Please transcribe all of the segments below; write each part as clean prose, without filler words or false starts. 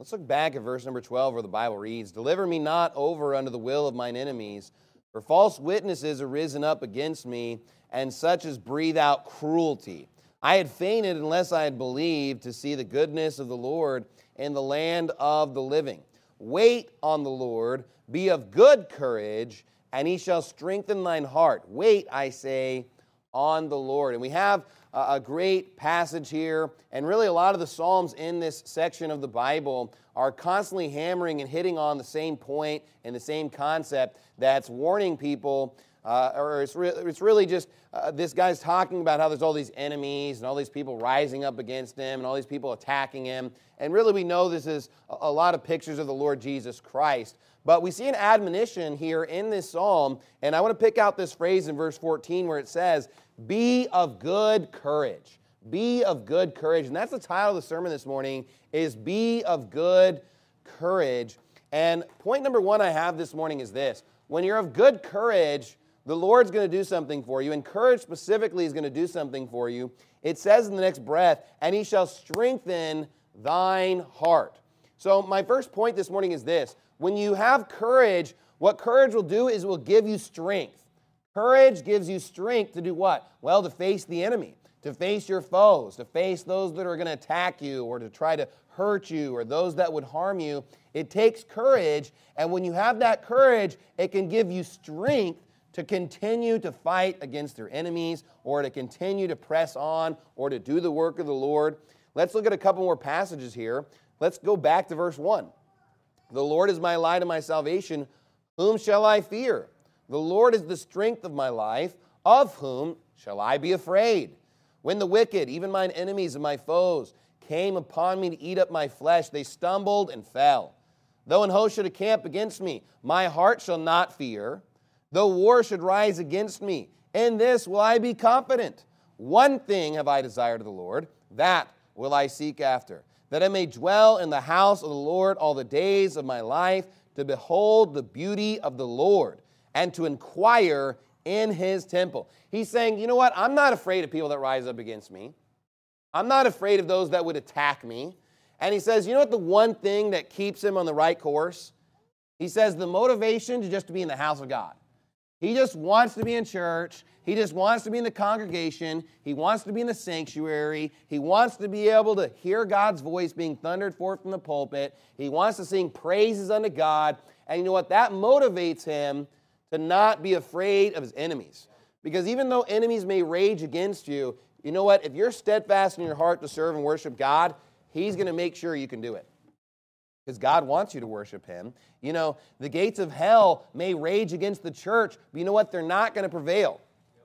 Let's look back at verse number 12 where the Bible reads, "Deliver me not over unto the will of mine enemies, for false witnesses are risen up against me, and such as breathe out cruelty. I had fainted unless I had believed to see the goodness of the Lord in the land of the living. Wait on the Lord, be of good courage, and he shall strengthen thine heart. Wait, I say, on the Lord." And we have a great passage here, and really a lot of the Psalms in this section of the Bible are constantly hammering and hitting on the same point and the same concept that's warning people, or it's really just this guy's talking about how there's all these enemies and all these people rising up against him and all these people attacking him. And really we know this is a lot of pictures of the Lord Jesus Christ. But we see an admonition here in this psalm, and I want to pick out this phrase in verse 14 where it says, "Be of good courage." Be of good courage. And that's the title of the sermon this morning, is Be of Good Courage. And point number one I have this morning is this. When you're of good courage, the Lord's going to do something for you, and courage specifically is going to do something for you. It says in the next breath, "And he shall strengthen thine heart." So my first point this morning is this. When you have courage, what courage will do is it will give you strength. Courage gives you strength to do what? Well, to face the enemy, to face your foes, to face those that are going to attack you or to try to hurt you or those that would harm you. It takes courage, and when you have that courage, it can give you strength to continue to fight against your enemies or to continue to press on or to do the work of the Lord. Let's look at a couple more passages here. Let's go back to verse 1. "The Lord is my light and my salvation. Whom shall I fear? The Lord is the strength of my life. Of whom shall I be afraid? When the wicked, even mine enemies and my foes, came upon me to eat up my flesh, they stumbled and fell. Though an host should encamp against me, my heart shall not fear. Though war should rise against me, in this will I be confident. One thing have I desired of the Lord, that will I seek after, that I may dwell in the house of the Lord all the days of my life, to behold the beauty of the Lord, and to inquire in his temple." He's saying, you know what? I'm not afraid of people that rise up against me. I'm not afraid of those that would attack me. And he says, you know what the one thing that keeps him on the right course? He says the motivation to just to be in the house of God. He just wants to be in church. He just wants to be in the congregation. He wants to be in the sanctuary. He wants to be able to hear God's voice being thundered forth from the pulpit. He wants to sing praises unto God. And you know what? That motivates him to not be afraid of his enemies. Because even though enemies may rage against you, you know what? If you're steadfast in your heart to serve and worship God, he's going to make sure you can do it. Because God wants you to worship him. You know, the gates of hell may rage against the church, but you know what? They're not going to prevail.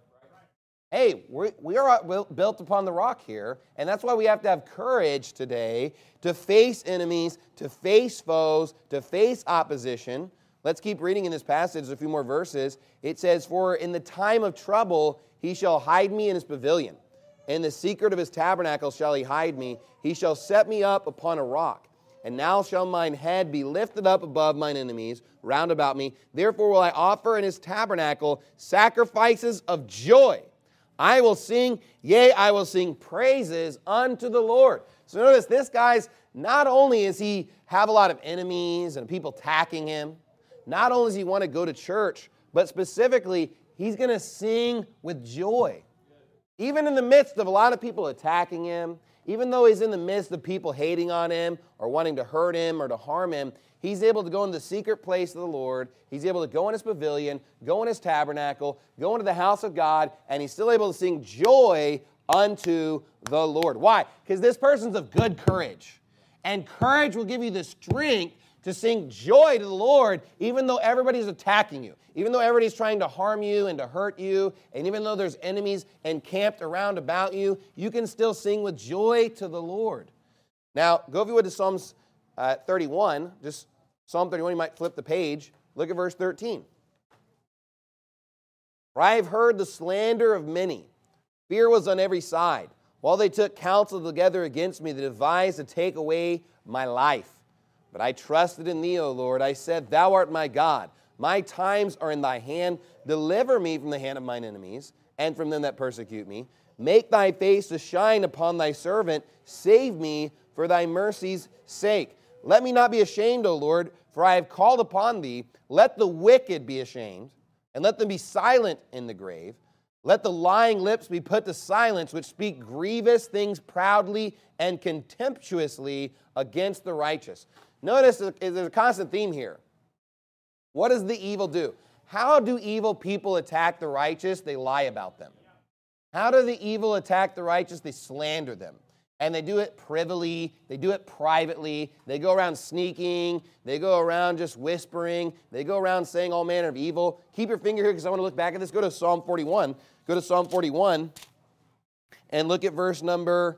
Hey, we are built upon the rock here, and that's why we have to have courage today to face enemies, to face foes, to face opposition. Let's keep reading in this passage a few more verses. It says, "For in the time of trouble he shall hide me in his pavilion. In the secret of his tabernacle shall he hide me. He shall set me up upon a rock. And now shall mine head be lifted up above mine enemies round about me. Therefore will I offer in his tabernacle sacrifices of joy. I will sing, yea, I will sing praises unto the Lord." So notice this guy's, not only does he have a lot of enemies and people attacking him, not only does he want to go to church, but specifically, he's going to sing with joy. Even in the midst of a lot of people attacking him, even though he's in the midst of people hating on him or wanting to hurt him or to harm him, he's able to go in the secret place of the Lord. He's able to go in his pavilion, go in his tabernacle, go into the house of God, and he's still able to sing joy unto the Lord. Why? Because this person's of good courage. And courage will give you the strength to sing joy to the Lord, even though everybody's attacking you, even though everybody's trying to harm you and to hurt you, and even though there's enemies encamped around about you, you can still sing with joy to the Lord. Now, go if you would to Psalms 31, just Psalm 31, you might flip the page. Look at verse 13. "For I have heard the slander of many. Fear was on every side. While they took counsel together against me, they devised to take away my life. But I trusted in thee, O Lord. I said, Thou art my God. My times are in thy hand. Deliver me from the hand of mine enemies and from them that persecute me. Make thy face to shine upon thy servant. Save me for thy mercy's sake." Let me not be ashamed, O Lord, for I have called upon thee. Let the wicked be ashamed, and let them be silent in the grave. Let the lying lips be put to silence, which speak grievous things proudly and contemptuously against the righteous. Notice there's a constant theme here. What does the evil do? How do evil people attack the righteous? They lie about them. How do the evil attack the righteous? They slander them. And they do it privily. They do it privately. They go around sneaking. They go around just whispering. They go around saying all manner of evil. Keep your finger here because I want to look back at this. Go to Psalm 41. Go to Psalm 41 and look at verse number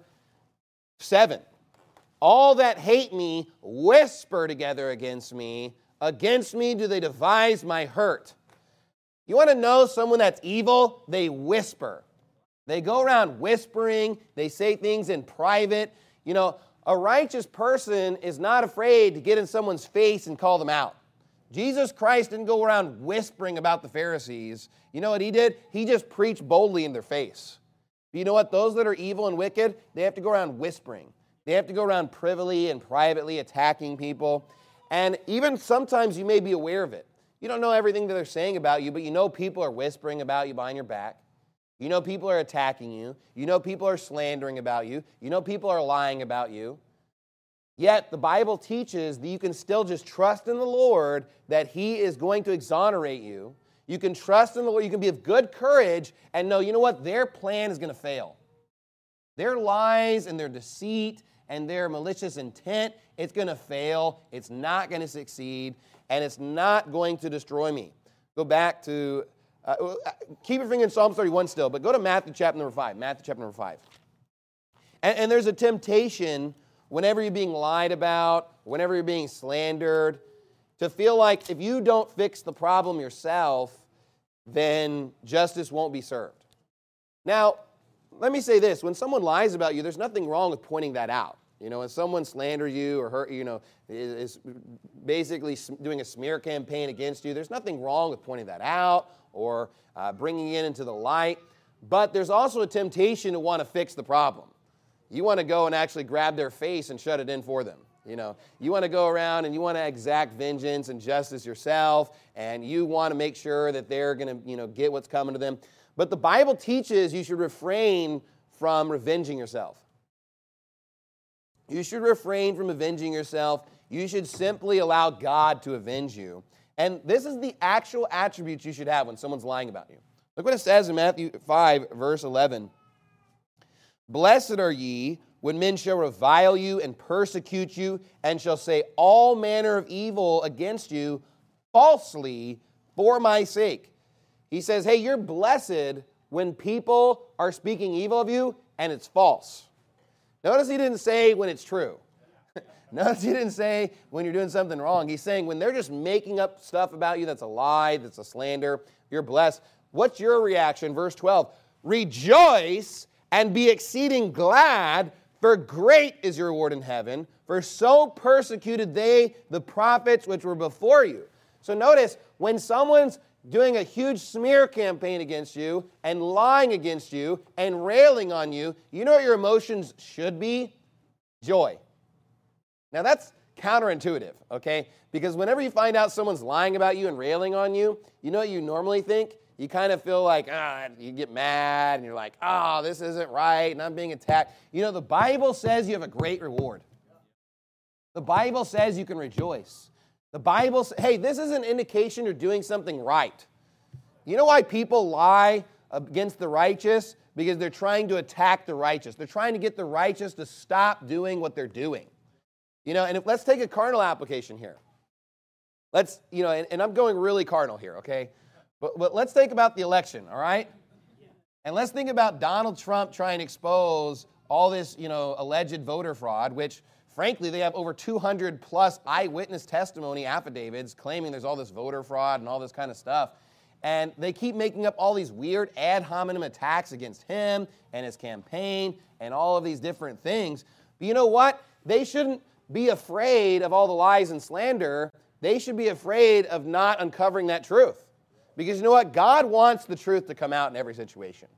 7. All that hate me whisper together against me. Against me do they devise my hurt. You want to know someone that's evil? They whisper. They go around whispering. They say things in private. You know, a righteous person is not afraid to get in someone's face and call them out. Jesus Christ didn't go around whispering about the Pharisees. You know what he did? He just preached boldly in their face. But you know what? Those that are evil and wicked, they have to go around whispering. They have to go around privily and privately attacking people. And even sometimes you may be aware of it. You don't know everything that they're saying about you, but you know people are whispering about you behind your back. You know people are attacking you. You know people are slandering about you. You know people are lying about you. Yet the Bible teaches that you can still just trust in the Lord that He is going to exonerate you. You can trust in the Lord. You can be of good courage and know, you know what? Their plan is going to fail. Their lies and their deceit and their malicious intent, it's going to fail. It's not going to succeed. And it's not going to destroy me. Go back to, keep your finger in Psalm 31 still, but go to Matthew chapter number 5. Matthew chapter number 5. And there's a temptation whenever you're being lied about, whenever you're being slandered, to feel like if you don't fix the problem yourself, then justice won't be served. Now, let me say this. When someone lies about you, there's nothing wrong with pointing that out. You know, when someone slanders you or hurt, you know, is basically doing a smear campaign against you, there's nothing wrong with pointing that out or bringing it into the light. But there's also a temptation to want to fix the problem. You want to go and actually grab their face and shut it in for them. You know, you want to go around and you want to exact vengeance and justice yourself, and you want to make sure that they're going to, you know, get what's coming to them. But the Bible teaches you should refrain from revenging yourself. You should refrain from avenging yourself. You should simply allow God to avenge you. And this is the actual attributes you should have when someone's lying about you. Look what it says in Matthew 5, verse 11. Blessed are ye when men shall revile you and persecute you and shall say all manner of evil against you falsely for my sake. He says, hey, you're blessed when people are speaking evil of you and it's false. Notice he didn't say when it's true. Notice he didn't say when you're doing something wrong. He's saying when they're just making up stuff about you that's a lie, that's a slander, you're blessed. What's your reaction? Verse 12, rejoice and be exceeding glad, for great is your reward in heaven, for so persecuted they the prophets which were before you. So notice, when someone's doing a huge smear campaign against you and lying against you and railing on you, you know what your emotions should be? Joy. Now that's counterintuitive, okay? Because whenever you find out someone's lying about you and railing on you, you know what you normally think? You kind of feel like, you get mad and you're like, this isn't right and I'm being attacked. You know, the Bible says you have a great reward. The Bible says you can rejoice. The Bible says, hey, this is an indication you're doing something right. You know why people lie against the righteous? Because they're trying to attack the righteous. They're trying to get the righteous to stop doing what they're doing. You know, and let's take a carnal application here. Let's, you know, and I'm going really carnal here, okay? But let's think about the election, all right? And let's think about Donald Trump trying to expose all this, you know, alleged voter fraud, which, frankly, they have over 200 plus eyewitness testimony affidavits claiming there's all this voter fraud and all this kind of stuff. And they keep making up all these weird ad hominem attacks against him and his campaign and all of these different things. But you know what? They shouldn't be afraid of all the lies and slander. They should be afraid of not uncovering that truth. Because you know what? God wants the truth to come out in every situation.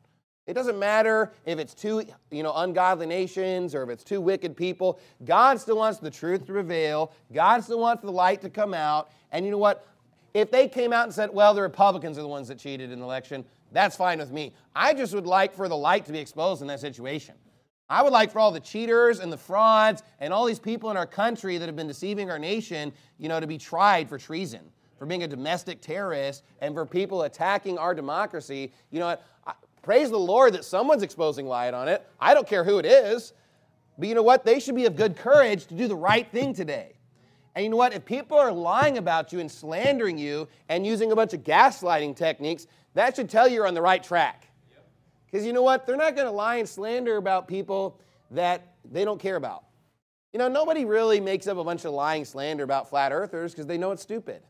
It doesn't matter if it's two, ungodly nations or if it's two wicked people. God still wants the truth to prevail. God still wants the light to come out. And you know what? If they came out and said, well, the Republicans are the ones that cheated in the election, that's fine with me. I just would like for the light to be exposed in that situation. I would like for all the cheaters and the frauds and all these people in our country that have been deceiving our nation, to be tried for treason, for being a domestic terrorist, and for people attacking our democracy. You know what? Praise the Lord that someone's exposing light on it. I don't care who it is. But you know what? They should be of good courage to do the right thing today. And you know what? If people are lying about you and slandering you and using a bunch of gaslighting techniques, that should tell you you're on the right track. Because you know what? They're not going to lie and slander about people that they don't care about. Nobody really makes up a bunch of lying slander about flat earthers because they know it's stupid.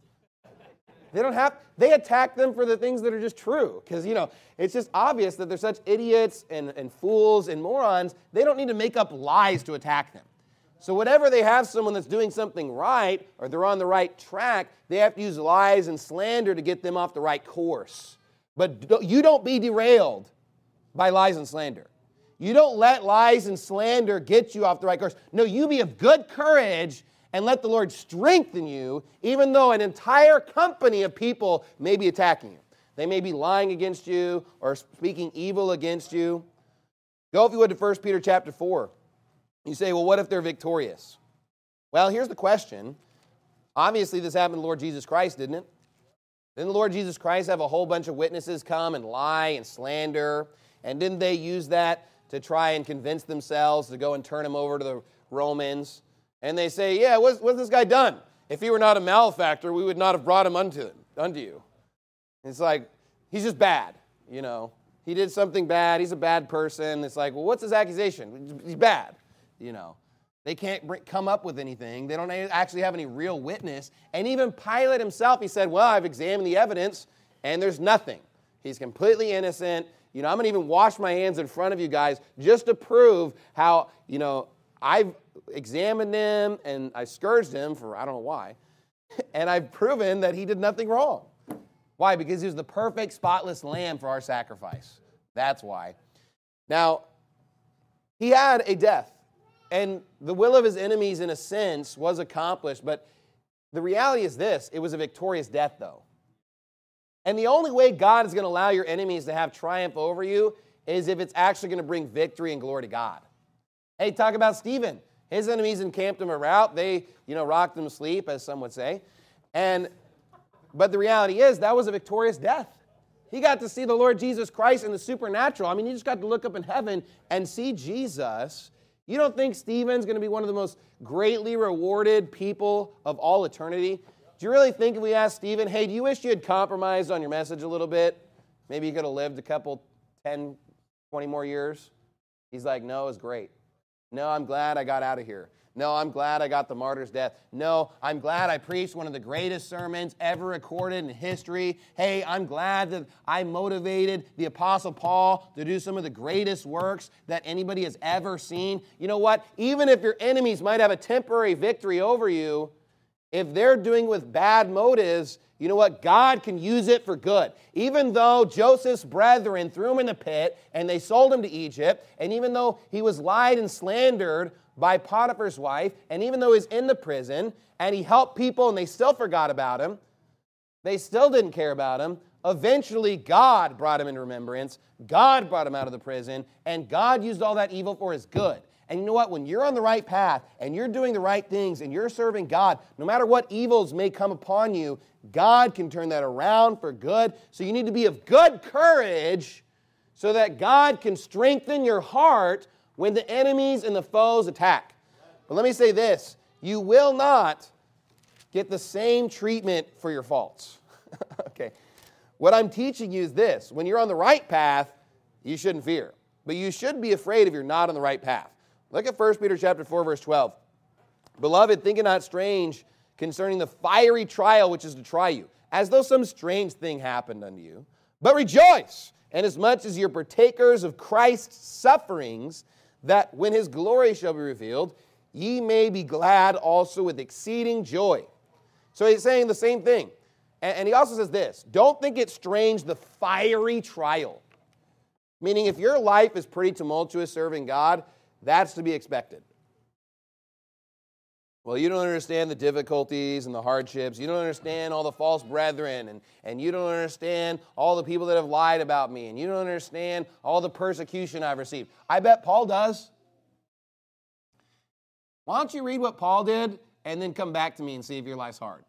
They attack them for the things that are just true. Because, it's just obvious that they're such idiots and fools and morons, they don't need to make up lies to attack them. So whenever they have someone that's doing something right, or they're on the right track, they have to use lies and slander to get them off the right course. But you don't be derailed by lies and slander. You don't let lies and slander get you off the right course. No, you be of good courage and let the Lord strengthen you, even though an entire company of people may be attacking you. They may be lying against you or speaking evil against you. Go, if you would, to 1 Peter chapter 4. You say, well, what if they're victorious? Well, here's the question. Obviously, this happened to the Lord Jesus Christ, didn't it? Didn't the Lord Jesus Christ have a whole bunch of witnesses come and lie and slander? And didn't they use that to try and convince themselves to go and turn him over to the Romans? And they say, yeah, what's this guy done? If he were not a malefactor, we would not have brought him unto you. It's like, he's just bad, He did something bad. He's a bad person. It's like, well, what's his accusation? He's bad, They can't come up with anything. They don't actually have any real witness. And even Pilate himself, he said, well, I've examined the evidence, and there's nothing. He's completely innocent. I'm going to even wash my hands in front of you guys just to prove how, I've examined him and I scourged him for I don't know why. And I've proven that he did nothing wrong. Why? Because he was the perfect, spotless lamb for our sacrifice. That's why. Now, he had a death. And the will of his enemies, in a sense, was accomplished. But the reality is this. It was a victorious death, though. And the only way God is going to allow your enemies to have triumph over you is if it's actually going to bring victory and glory to God. Hey, talk about Stephen. His enemies encamped him around. They, rocked him to sleep, as some would say. But the reality is that was a victorious death. He got to see the Lord Jesus Christ in the supernatural. I mean, you just got to look up in heaven and see Jesus. You don't think Stephen's going to be one of the most greatly rewarded people of all eternity? Do you really think if we asked Stephen, hey, do you wish you had compromised on your message a little bit? Maybe you could have lived a couple, 10, 20 more years? He's like, no, it was great. No, I'm glad I got out of here. No, I'm glad I got the martyr's death. No, I'm glad I preached one of the greatest sermons ever recorded in history. Hey, I'm glad that I motivated the Apostle Paul to do some of the greatest works that anybody has ever seen. You know what? Even if your enemies might have a temporary victory over you, if they're doing with bad motives, you know what? God can use it for good. Even though Joseph's brethren threw him in the pit and they sold him to Egypt, and even though he was lied and slandered by Potiphar's wife, and even though he's in the prison, and he helped people and they still forgot about him, they still didn't care about him, eventually God brought him into remembrance, God brought him out of the prison, and God used all that evil for his good. And you know what? When you're on the right path and you're doing the right things and you're serving God, no matter what evils may come upon you, God can turn that around for good. So you need to be of good courage so that God can strengthen your heart when the enemies and the foes attack. But let me say this. You will not get the same treatment for your faults. Okay. What I'm teaching you is this. When you're on the right path, you shouldn't fear. But you should be afraid if you're not on the right path. Look at 1 Peter chapter 4, verse 12. Beloved, think it not strange concerning the fiery trial which is to try you, as though some strange thing happened unto you. But rejoice, inasmuch as you're partakers of Christ's sufferings, that when his glory shall be revealed, ye may be glad also with exceeding joy. So he's saying the same thing. And he also says this, don't think it strange the fiery trial. Meaning if your life is pretty tumultuous serving God, that's to be expected. Well, you don't understand the difficulties and the hardships. You don't understand all the false brethren, and you don't understand all the people that have lied about me, and you don't understand all the persecution I've received. I bet Paul does. Why don't you read what Paul did and then come back to me and see if your life's hard?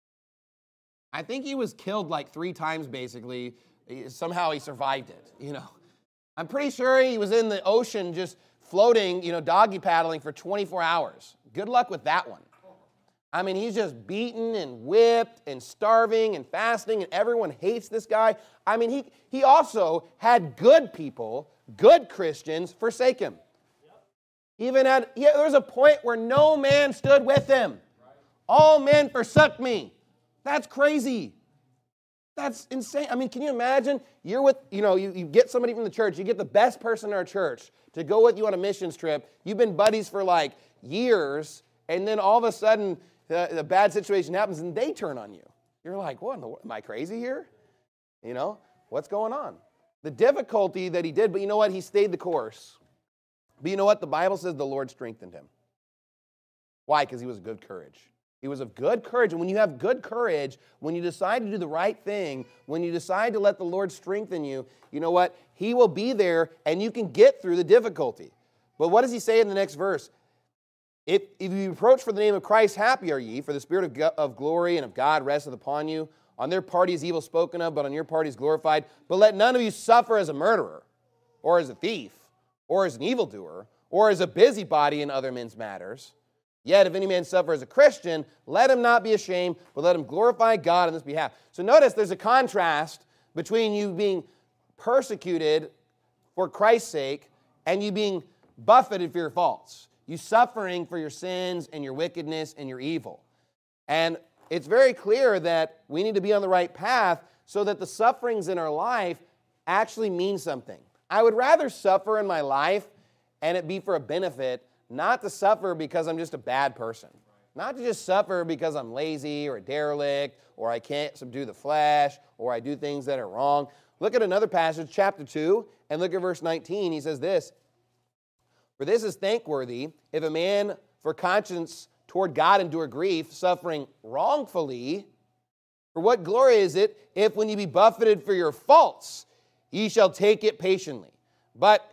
I think he was killed like 3 times, basically. Somehow he survived it, I'm pretty sure he was in the ocean just floating, doggy paddling for 24 hours. Good luck with that one. I mean, he's just beaten and whipped and starving and fasting, and everyone hates this guy. I mean, he also had good people, good Christians, forsake him. There was a point where no man stood with him. All men forsook me. That's crazy. That's insane. I mean, can you imagine? You're with, you get somebody from the church, you get the best person in our church to go with you on a missions trip. You've been buddies for like years, and then all of a sudden, the bad situation happens, and they turn on you. You're like, what in the world? Am I crazy here? What's going on? The difficulty that he did, but you know what? He stayed the course. But you know what? The Bible says the Lord strengthened him. Why? Because he was of good courage. He was of good courage. And when you have good courage, when you decide to do the right thing, when you decide to let the Lord strengthen you, you know what? He will be there, and you can get through the difficulty. But what does he say in the next verse? If you reproach for the name of Christ, happy are ye, for the Spirit of glory and of God resteth upon you. On their part is evil spoken of, but on your part is glorified. But let none of you suffer as a murderer, or as a thief, or as an evildoer, or as a busybody in other men's matters. Yet if any man suffer as a Christian, let him not be ashamed, but let him glorify God on this behalf. So notice there's a contrast between you being persecuted for Christ's sake and you being buffeted for your faults. You suffering for your sins and your wickedness and your evil. And it's very clear that we need to be on the right path so that the sufferings in our life actually mean something. I would rather suffer in my life and it be for a benefit, not to suffer because I'm just a bad person. Not to just suffer because I'm lazy or a derelict or I can't subdue the flesh or I do things that are wrong. Look at another passage, chapter 2, and look at verse 19. He says this, "For this is thankworthy, if a man for conscience toward God endure grief, suffering wrongfully. For what glory is it, if when ye be buffeted for your faults, ye shall take it patiently? But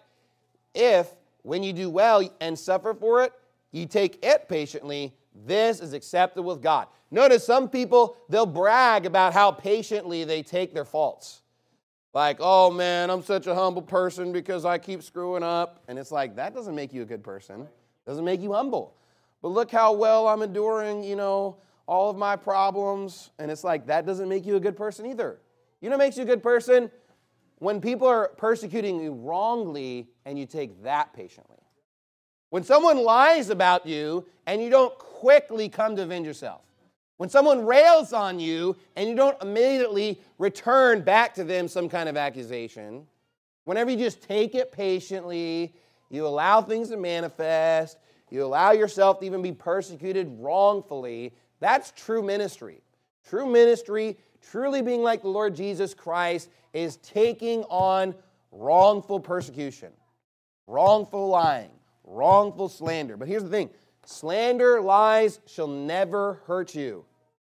if when you do well and suffer for it, ye take it patiently, this is acceptable with God." Notice some people, they'll brag about how patiently they take their faults. Like, oh man, I'm such a humble person because I keep screwing up. And it's like, that doesn't make you a good person. It doesn't make you humble. But look how well I'm enduring, all of my problems. And it's like, that doesn't make you a good person either. You know what makes you a good person? When people are persecuting you wrongly and you take that patiently. When someone lies about you and you don't quickly come to avenge yourself. When someone rails on you and you don't immediately return back to them some kind of accusation. Whenever you just take it patiently, you allow things to manifest, you allow yourself to even be persecuted wrongfully, that's true ministry. True ministry, truly being like the Lord Jesus Christ, is taking on wrongful persecution, wrongful lying, wrongful slander. But here's the thing. Slander, lies shall never hurt you.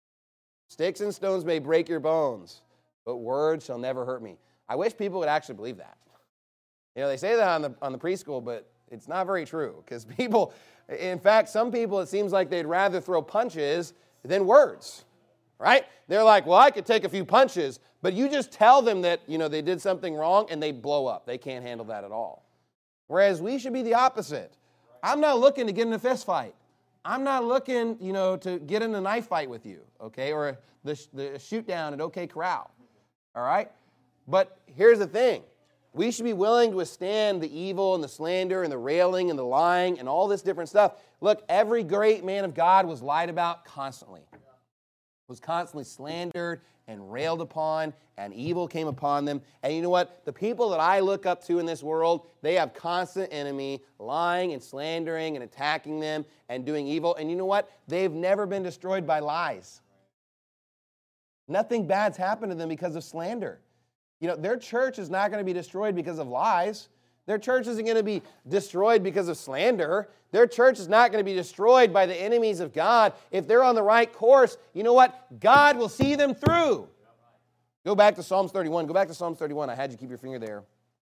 Sticks and stones may break your bones, but words shall never hurt me. I wish people would actually believe that. They say that on the preschool, but it's not very true. Because people, in fact, some people, it seems like they'd rather throw punches than words. Right? They're like, well, I could take a few punches, but you just tell them that, they did something wrong and they blow up. They can't handle that at all. Whereas we should be the opposite. I'm not looking to get in a fist fight. I'm not looking, to get in a knife fight with you, okay, or the shoot down at OK Corral, all right? But here's the thing. We should be willing to withstand the evil and the slander and the railing and the lying and all this different stuff. Look, every great man of God was lied about constantly, was constantly slandered and railed upon, and evil came upon them. And you know what? The people that I look up to in this world, they have constant enemy, lying and slandering and attacking them and doing evil. And you know what? They've never been destroyed by lies. Nothing bad's happened to them because of slander. Their church is not going to be destroyed because of lies. Their church isn't going to be destroyed because of slander. Their church is not going to be destroyed by the enemies of God. If they're on the right course, you know what? God will see them through. Go back to Psalms 31. Go back to Psalms 31. I had you keep your finger there.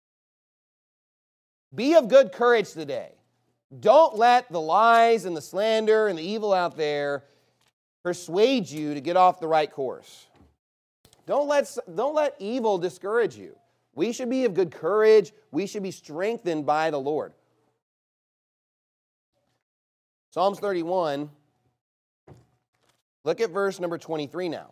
Be of good courage today. Don't let the lies and the slander and the evil out there persuade you to get off the right course. Don't let evil discourage you. We should be of good courage. We should be strengthened by the Lord. Psalms 31. Look at verse number 23 now.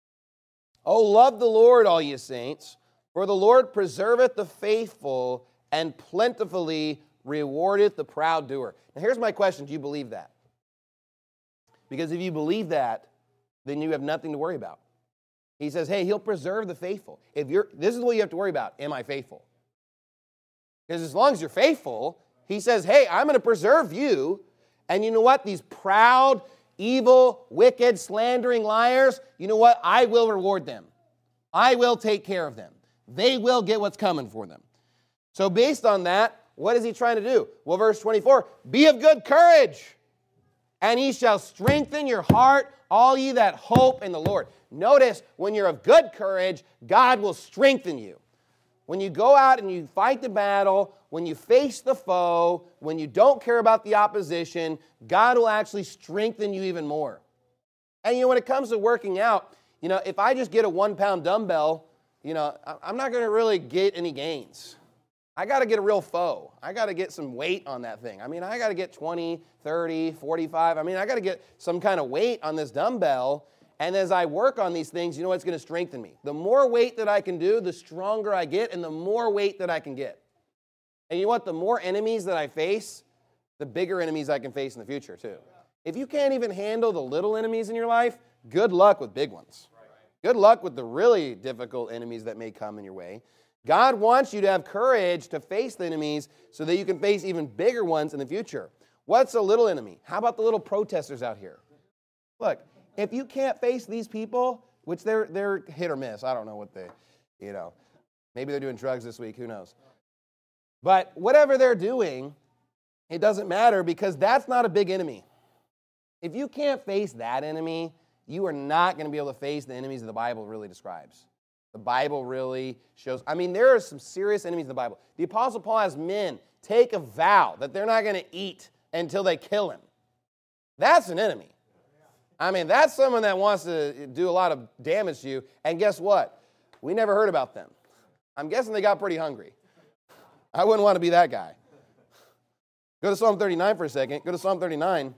Oh, love the Lord, all ye saints, for the Lord preserveth the faithful and plentifully rewardeth the proud doer. Now here's my question. Do you believe that? Because if you believe that, then you have nothing to worry about. He says, hey, he'll preserve the faithful. This is what you have to worry about. Am I faithful? Because as long as you're faithful, he says, hey, I'm going to preserve you. And you know what? These proud, evil, wicked, slandering liars, you know what? I will reward them. I will take care of them. They will get what's coming for them. So based on that, what is he trying to do? Well, verse 24, be of good courage, and he shall strengthen your heart, all ye that hope in the Lord. Notice, when you're of good courage, God will strengthen you. When you go out and you fight the battle, when you face the foe, when you don't care about the opposition, God will actually strengthen you even more. And when it comes to working out, if I just get a 1-pound dumbbell, I'm not going to really get any gains. I got to get a real foe. I got to get some weight on that thing. I got to get 20, 30, 45. I got to get some kind of weight on this dumbbell. And as I work on these things, you know what's going to strengthen me? The more weight that I can do, the stronger I get, and the more weight that I can get. And you know what? The more enemies that I face, the bigger enemies I can face in the future, too. If you can't even handle the little enemies in your life, good luck with big ones. Good luck with the really difficult enemies that may come in your way. God wants you to have courage to face the enemies so that you can face even bigger ones in the future. What's a little enemy? How about the little protesters out here? Look, if you can't face these people, which they're hit or miss, I don't know what maybe they're doing drugs this week, who knows. But whatever they're doing, it doesn't matter because that's not a big enemy. If you can't face that enemy, you are not going to be able to face the enemies that the Bible really describes. The Bible really shows. There are some serious enemies in the Bible. The Apostle Paul has men take a vow that they're not going to eat until they kill him. That's an enemy. That's someone that wants to do a lot of damage to you. And guess what? We never heard about them. I'm guessing they got pretty hungry. I wouldn't want to be that guy. Go to Psalm 39 for a second. Go to Psalm 39.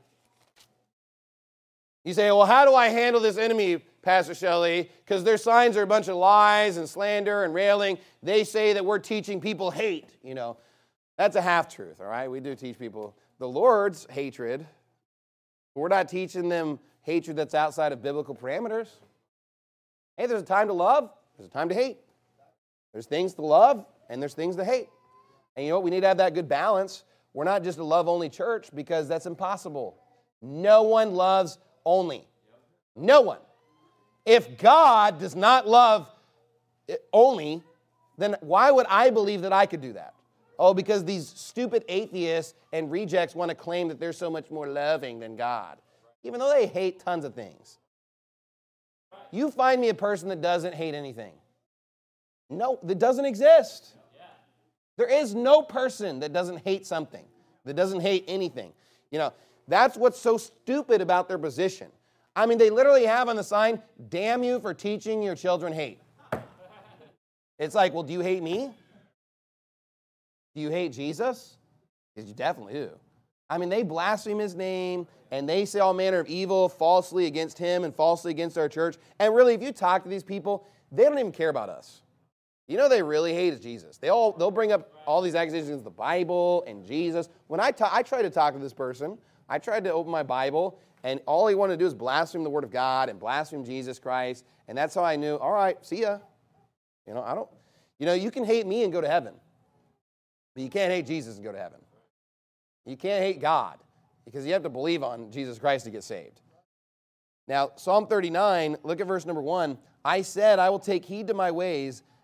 You say, well, how do I handle this enemy, Pastor Shelley? Because their signs are a bunch of lies and slander and railing. They say that we're teaching people hate. That's a half-truth, all right? We do teach people the Lord's hatred. But we're not teaching them hatred that's outside of biblical parameters. Hey, there's a time to love. There's a time to hate. There's things to love, and there's things to hate. And you know what? We need to have that good balance. We're not just a love-only church because that's impossible. No one loves only. No one. If God does not love only, then why would I believe that I could do that? Oh, because these stupid atheists and rejects want to claim that they're so much more loving than God, even though they hate tons of things. You find me a person that doesn't hate anything. No, that doesn't exist. There is no person that doesn't hate something, that doesn't hate anything. That's what's so stupid about their position. They literally have on the sign, damn you for teaching your children hate. It's like, well, do you hate me? Do you hate Jesus? Because you definitely do. They blaspheme his name, and they say all manner of evil falsely against him and falsely against our church. And really, if you talk to these people, they don't even care about us. They really hate is Jesus. They'll bring up all these accusations against the Bible and Jesus. When I tried to talk to this person, I tried to open my Bible, and all he wanted to do is blaspheme the Word of God and blaspheme Jesus Christ. And that's how I knew, all right, see ya. You can hate me and go to heaven, but you can't hate Jesus and go to heaven. You can't hate God because you have to believe on Jesus Christ to get saved. Now, Psalm 39, look at verse number 1. I said, I will take heed to my ways.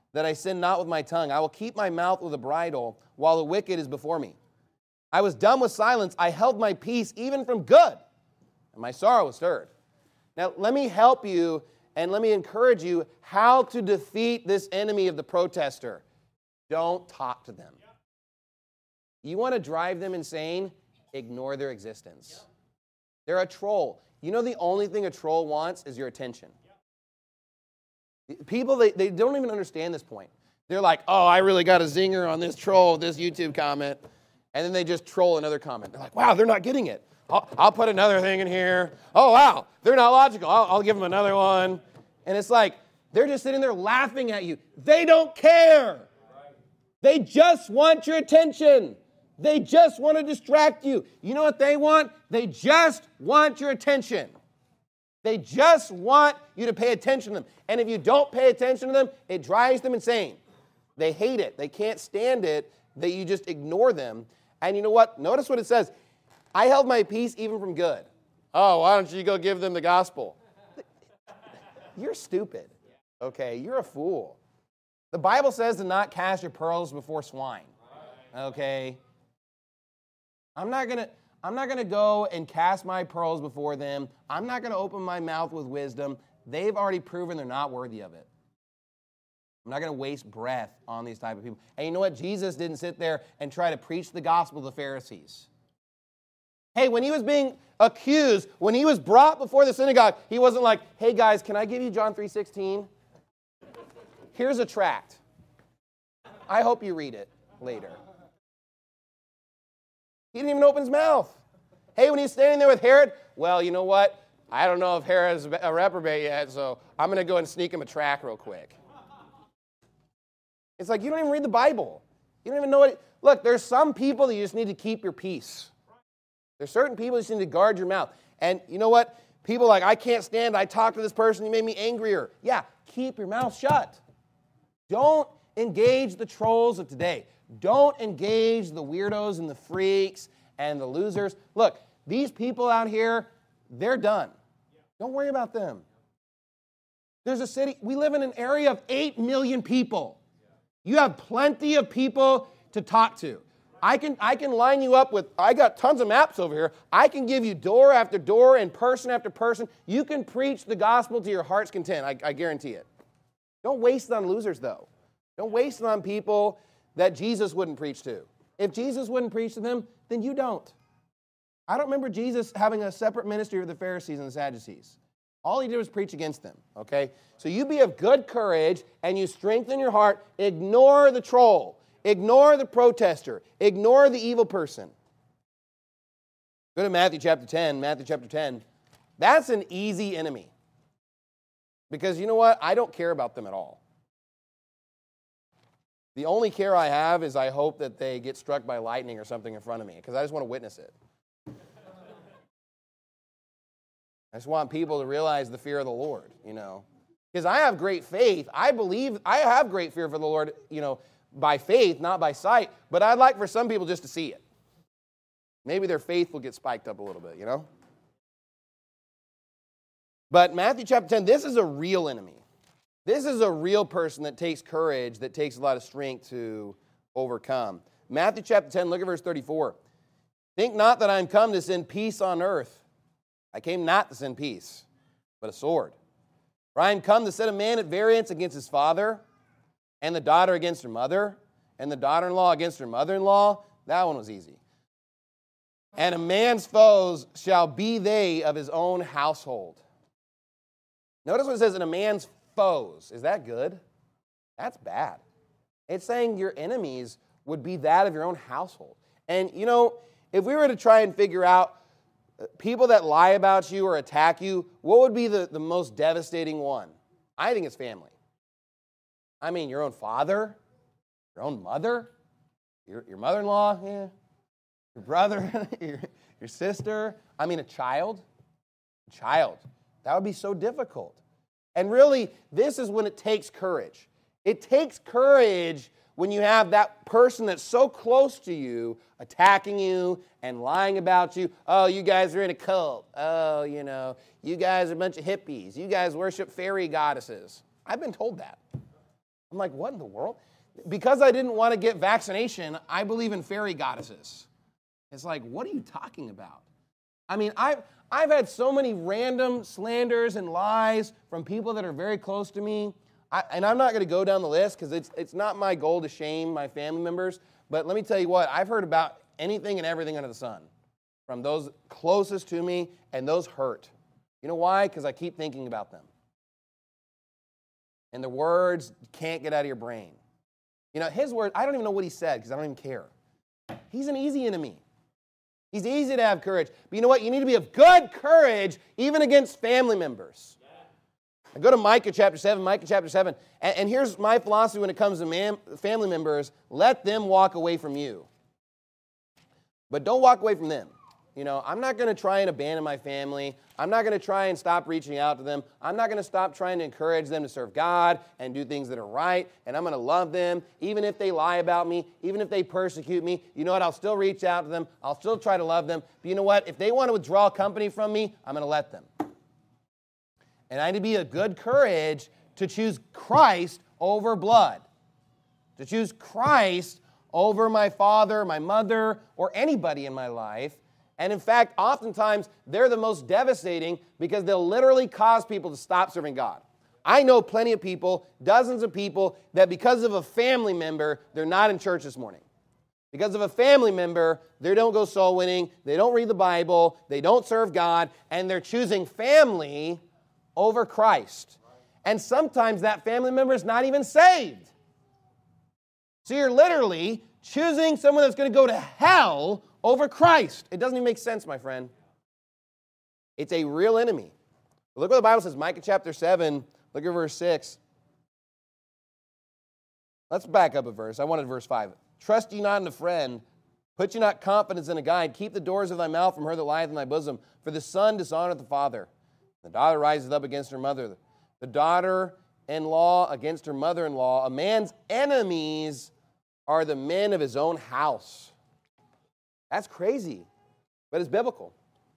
that I sin not with my tongue. I will keep my mouth with a bridle while the wicked is before me. I was dumb with silence. I held my peace even from good, and my sorrow was stirred. Now, let me help you and let me encourage you how to defeat this enemy of the protester. Don't talk to them. You want to drive them insane? Ignore their existence. They're a troll. You know the only thing a troll wants is your attention. People, they don't even understand this point. They're like, oh, I really got a zinger on this troll, this YouTube comment. And then they just troll another comment. They're like, wow, they're not getting it. I'll put another thing in here. Oh, wow, they're not logical. I'll give them another one. And it's like, they're just sitting there laughing at you. They don't care. They just want your attention. They just want to distract you. You know what they want? They just want your attention. They just want you to pay attention to them. And if you don't pay attention to them, it drives them insane. They hate it. They can't stand it that you just ignore them. And you know what? Notice what it says. I held my peace even from good. Oh, why don't you go give them the gospel? You're stupid. Okay, you're a fool. The Bible says to not cast your pearls before swine. Okay? I'm not going to go and cast my pearls before them. I'm not going to open my mouth with wisdom. They've already proven they're not worthy of it. I'm not going to waste breath on these type of people. And you know what? Jesus didn't sit there and try to preach the gospel to the Pharisees. Hey, when he was being accused, when he was brought before the synagogue, he wasn't like, hey guys, can I give you John 3:16? Here's a tract. I hope you read it later. He didn't even open his mouth. Hey, when he's standing there with Herod, well, you know what? I don't know if Herod's a reprobate yet, so I'm going to go and sneak him a tract real quick. It's like you don't even read the Bible. You don't even know what. Look, there's some people that you just need to keep your peace. There's certain people you just need to guard your mouth. And you know what? People like, I can't stand it. I talked to this person. He made me angrier. Yeah, keep your mouth shut. Don't engage the trolls of today. Don't engage the weirdos and the freaks and the losers. Look, these people out here, they're done. Don't worry about them. There's a city, we live in an area of 8 million people. You have plenty of people to talk to. I can line you up with, I got tons of maps over here. I can give you door after door and person after person. You can preach the gospel to your heart's content. I guarantee it. Don't waste it on losers, though. Don't waste it on people that Jesus wouldn't preach to. If Jesus wouldn't preach to them, then you don't. I don't remember Jesus having a separate ministry with the Pharisees and the Sadducees. All he did was preach against them, okay? So you be of good courage and you strengthen your heart. Ignore the troll. Ignore the protester. Ignore the evil person. Go to Matthew chapter 10. Matthew chapter 10. That's an easy enemy. Because you know what? I don't care about them at all. The only care I have is I hope that they get struck by lightning or something in front of me because I just want to witness it. I just want people to realize the fear of the Lord, you know. Because I have great faith. I believe I have great fear for the Lord, you know, by faith, not by sight. But I'd like for some people just to see it. Maybe their faith will get spiked up a little bit, you know. But Matthew chapter 10, this is a real enemy. This is a real person that takes courage, that takes a lot of strength to overcome. Matthew chapter 10, look at verse 34. Think not that I am come to send peace on earth. I came not to send peace, but a sword. For I am come to set a man at variance against his father, and the daughter against her mother, and the daughter-in-law against her mother-in-law. That one was easy. And a man's foes shall be they of his own household. Notice what it says, in a man's foes. Is that good? That's bad. It's saying your enemies would be that of your own household. And, you know, if we were to try and figure out people that lie about you or attack you, what would be the most devastating one? I think it's family. I mean, your own father, your own mother, your mother-in-law, yeah, your brother, your sister. I mean, a child. That would be so difficult. And really, this is when it takes courage. It takes courage when you have that person that's so close to you attacking you and lying about you. Oh, you guys are in a cult. Oh, you know, you guys are a bunch of hippies. You guys worship fairy goddesses. I've been told that. I'm like, what in the world? Because I didn't want to get vaccination, I believe in fairy goddesses. It's like, what are you talking about? I mean, I've had so many random slanders and lies from people that are very close to me. And I'm not going to go down the list because it's not my goal to shame my family members. But let me tell you what, I've heard about anything and everything under the sun from those closest to me, and those hurt. You know why? Because I keep thinking about them. And the words can't get out of your brain. You know, his words, I don't even know what he said because I don't even care. He's an easy enemy. He's easy to have courage. But you know what? You need to be of good courage even against family members. I go to Micah chapter 7, and here's my philosophy when it comes to family members. Let them walk away from you. But don't walk away from them. You know, I'm not going to try and abandon my family. I'm not going to try and stop reaching out to them. I'm not going to stop trying to encourage them to serve God and do things that are right. And I'm going to love them, even if they lie about me, even if they persecute me. You know what? I'll still reach out to them. I'll still try to love them. But you know what? If they want to withdraw company from me, I'm going to let them. And I need to be of good courage to choose Christ over blood, to choose Christ over my father, my mother, or anybody in my life. And in fact, oftentimes, they're the most devastating because they'll literally cause people to stop serving God. I know plenty of people, dozens of people, that because of a family member, they're not in church this morning. Because of a family member, they don't go soul winning, they don't read the Bible, they don't serve God, and they're choosing family over Christ. And sometimes that family member is not even saved. So you're literally choosing someone that's going to go to hell over Christ. It doesn't even make sense, my friend. It's a real enemy. Look what the Bible says, Micah chapter 7, look at verse 6. Let's back up a verse. I wanted verse 5. Trust ye not in a friend, put ye not confidence in a guide. Keep the doors of thy mouth from her that lieth in thy bosom. For the son dishonoreth the father. The daughter riseth up against her mother. The daughter-in-law against her mother-in-law. A man's enemies are the men of his own house. That's crazy, but it's biblical.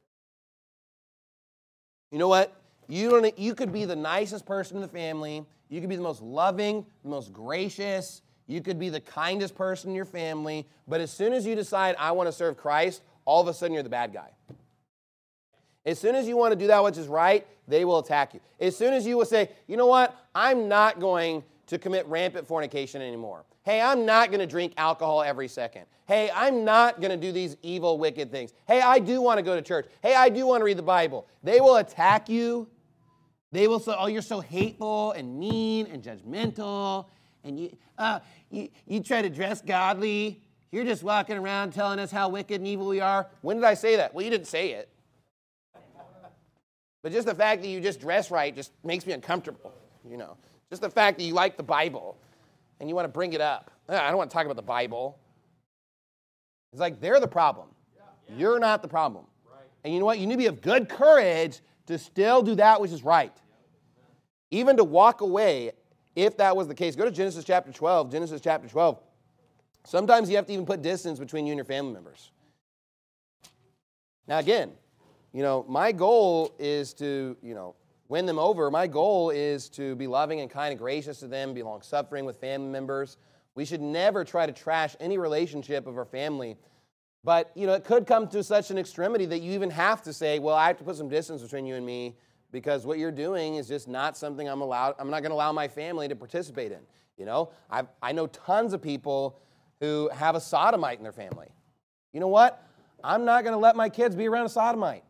You know what? You could be the nicest person in the family. You could be the most loving, the most gracious. You could be the kindest person in your family. But as soon as you decide, I want to serve Christ, all of a sudden you're the bad guy. As soon as you want to do that which is right, they will attack you. As soon as you will say, you know what? I'm not going to commit rampant fornication anymore. Hey, I'm not going to drink alcohol every second. Hey, I'm not going to do these evil, wicked things. Hey, I do want to go to church. Hey, I do want to read the Bible. They will attack you. They will say, oh, you're so hateful and mean and judgmental. And you try to dress godly. You're just walking around telling us how wicked and evil we are. When did I say that? Well, you didn't say it. But just the fact that you just dress right just makes me uncomfortable, you know. Just the fact that you like the Bible and you want to bring it up. I don't want to talk about the Bible. It's like they're the problem. Yeah. You're not the problem. Right. And you know what? You need to be of good courage to still do that which is right. Yeah. Even to walk away if that was the case. Go to Genesis chapter 12. Genesis chapter 12. Sometimes you have to even put distance between you and your family members. Now again, you know, my goal is to, win them over. My goal is to be loving and kind and gracious to them, be long-suffering with family members. We should never try to trash any relationship of our family. But, it could come to such an extremity that you even have to say, well, I have to put some distance between you and me because what you're doing is just not something I'm not going to allow my family to participate in. I know tons of people who have a sodomite in their family. You know what? I'm not going to let my kids be around a sodomite.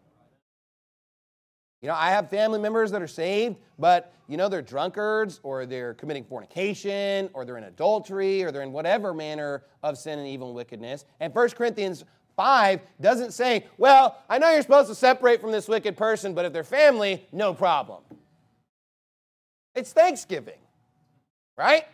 I have family members that are saved, but, they're drunkards, or they're committing fornication, or they're in adultery, or they're in whatever manner of sin and evil and wickedness. And 1 Corinthians 5 doesn't say, well, I know you're supposed to separate from this wicked person, but if they're family, no problem. It's Thanksgiving, right?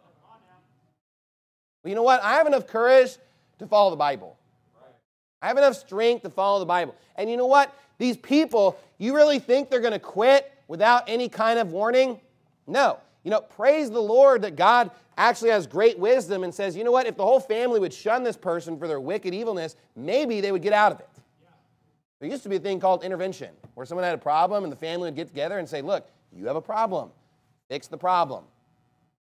Well, you know what? I have enough courage to follow the Bible. I have enough strength to follow the Bible. And you know what? These people, you really think they're going to quit without any kind of warning? No. Praise the Lord that God actually has great wisdom and says, you know what? If the whole family would shun this person for their wicked evilness, maybe they would get out of it. There used to be a thing called intervention, where someone had a problem and the family would get together and say, look, you have a problem. Fix the problem.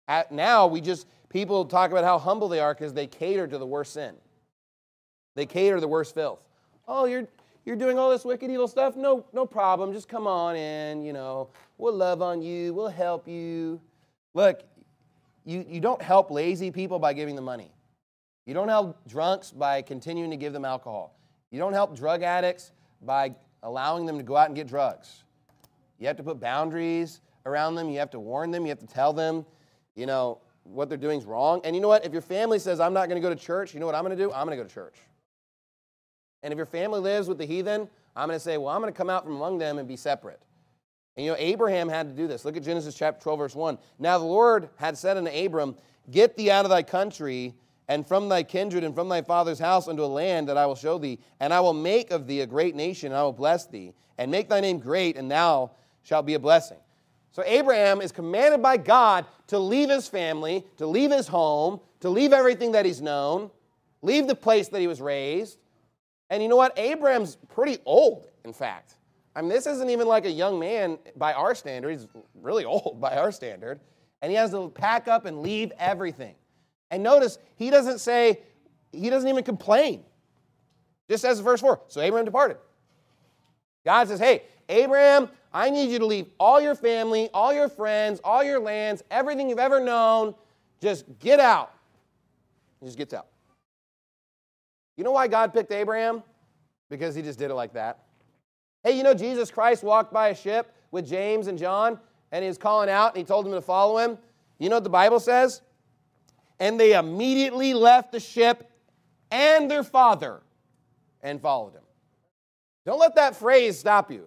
Now people talk about how humble they are because they cater to the worst sin. They cater to the worst filth. Oh, you're doing all this wicked, evil stuff? No problem. Just come on in, We'll love on you. We'll help you. Look, you don't help lazy people by giving them money. You don't help drunks by continuing to give them alcohol. You don't help drug addicts by allowing them to go out and get drugs. You have to put boundaries around them. You have to warn them. You have to tell them, what they're doing is wrong. And you know what? If your family says, I'm not going to go to church, you know what I'm going to do? I'm going to go to church. And if your family lives with the heathen, I'm going to say, well, I'm going to come out from among them and be separate. And Abraham had to do this. Look at Genesis chapter 12, verse 1. Now the Lord had said unto Abram, get thee out of thy country and from thy kindred and from thy father's house unto a land that I will show thee, and I will make of thee a great nation, and I will bless thee, and make thy name great, and thou shalt be a blessing. So Abraham is commanded by God to leave his family, to leave his home, to leave everything that he's known, leave the place that he was raised. And you know what? Abraham's pretty old, in fact. I mean, this isn't even like a young man by our standard. He's really old by our standard. And he has to pack up and leave everything. And notice, he doesn't even complain. Just says in verse 4, so Abraham departed. God says, hey, Abraham, I need you to leave all your family, all your friends, all your lands, everything you've ever known. Just get out. He just gets out. You know why God picked Abraham? Because he just did it like that. Hey, Jesus Christ walked by a ship with James and John, and he was calling out, and he told them to follow him. You know what the Bible says? And they immediately left the ship and their father and followed him. Don't let that phrase stop you.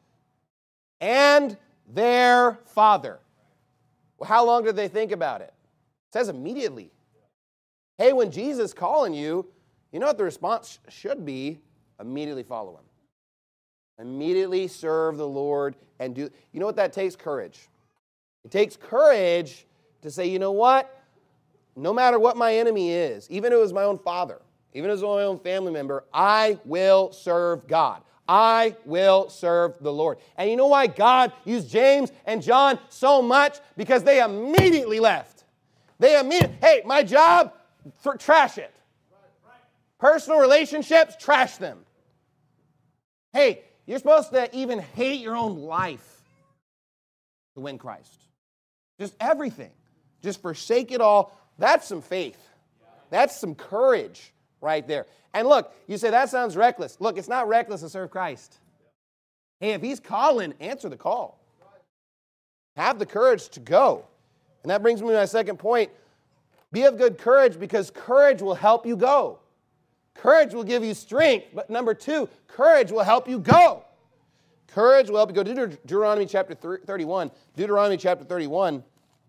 And their father. Well, how long did they think about it? It says immediately. Hey, when Jesus is calling you, you know what the response should be? Immediately follow him. Immediately serve the Lord and do. You know what that takes? Courage. It takes courage to say, you know what? No matter what my enemy is, even if it was my own father, even if it was my own family member, I will serve God. I will serve the Lord. And you know why God used James and John so much? Because they immediately left. Hey, my job, trash it. Personal relationships, trash them. Hey, you're supposed to even hate your own life to win Christ. Just everything. Just forsake it all. That's some faith. That's some courage right there. And look, you say, that sounds reckless. Look, it's not reckless to serve Christ. Hey, if he's calling, answer the call. Have the courage to go. And that brings me to my second point. Be of good courage because courage will help you go. Courage will give you strength. But number two, courage will help you go. Courage will help you go. Deuteronomy chapter 31. Deuteronomy chapter 31.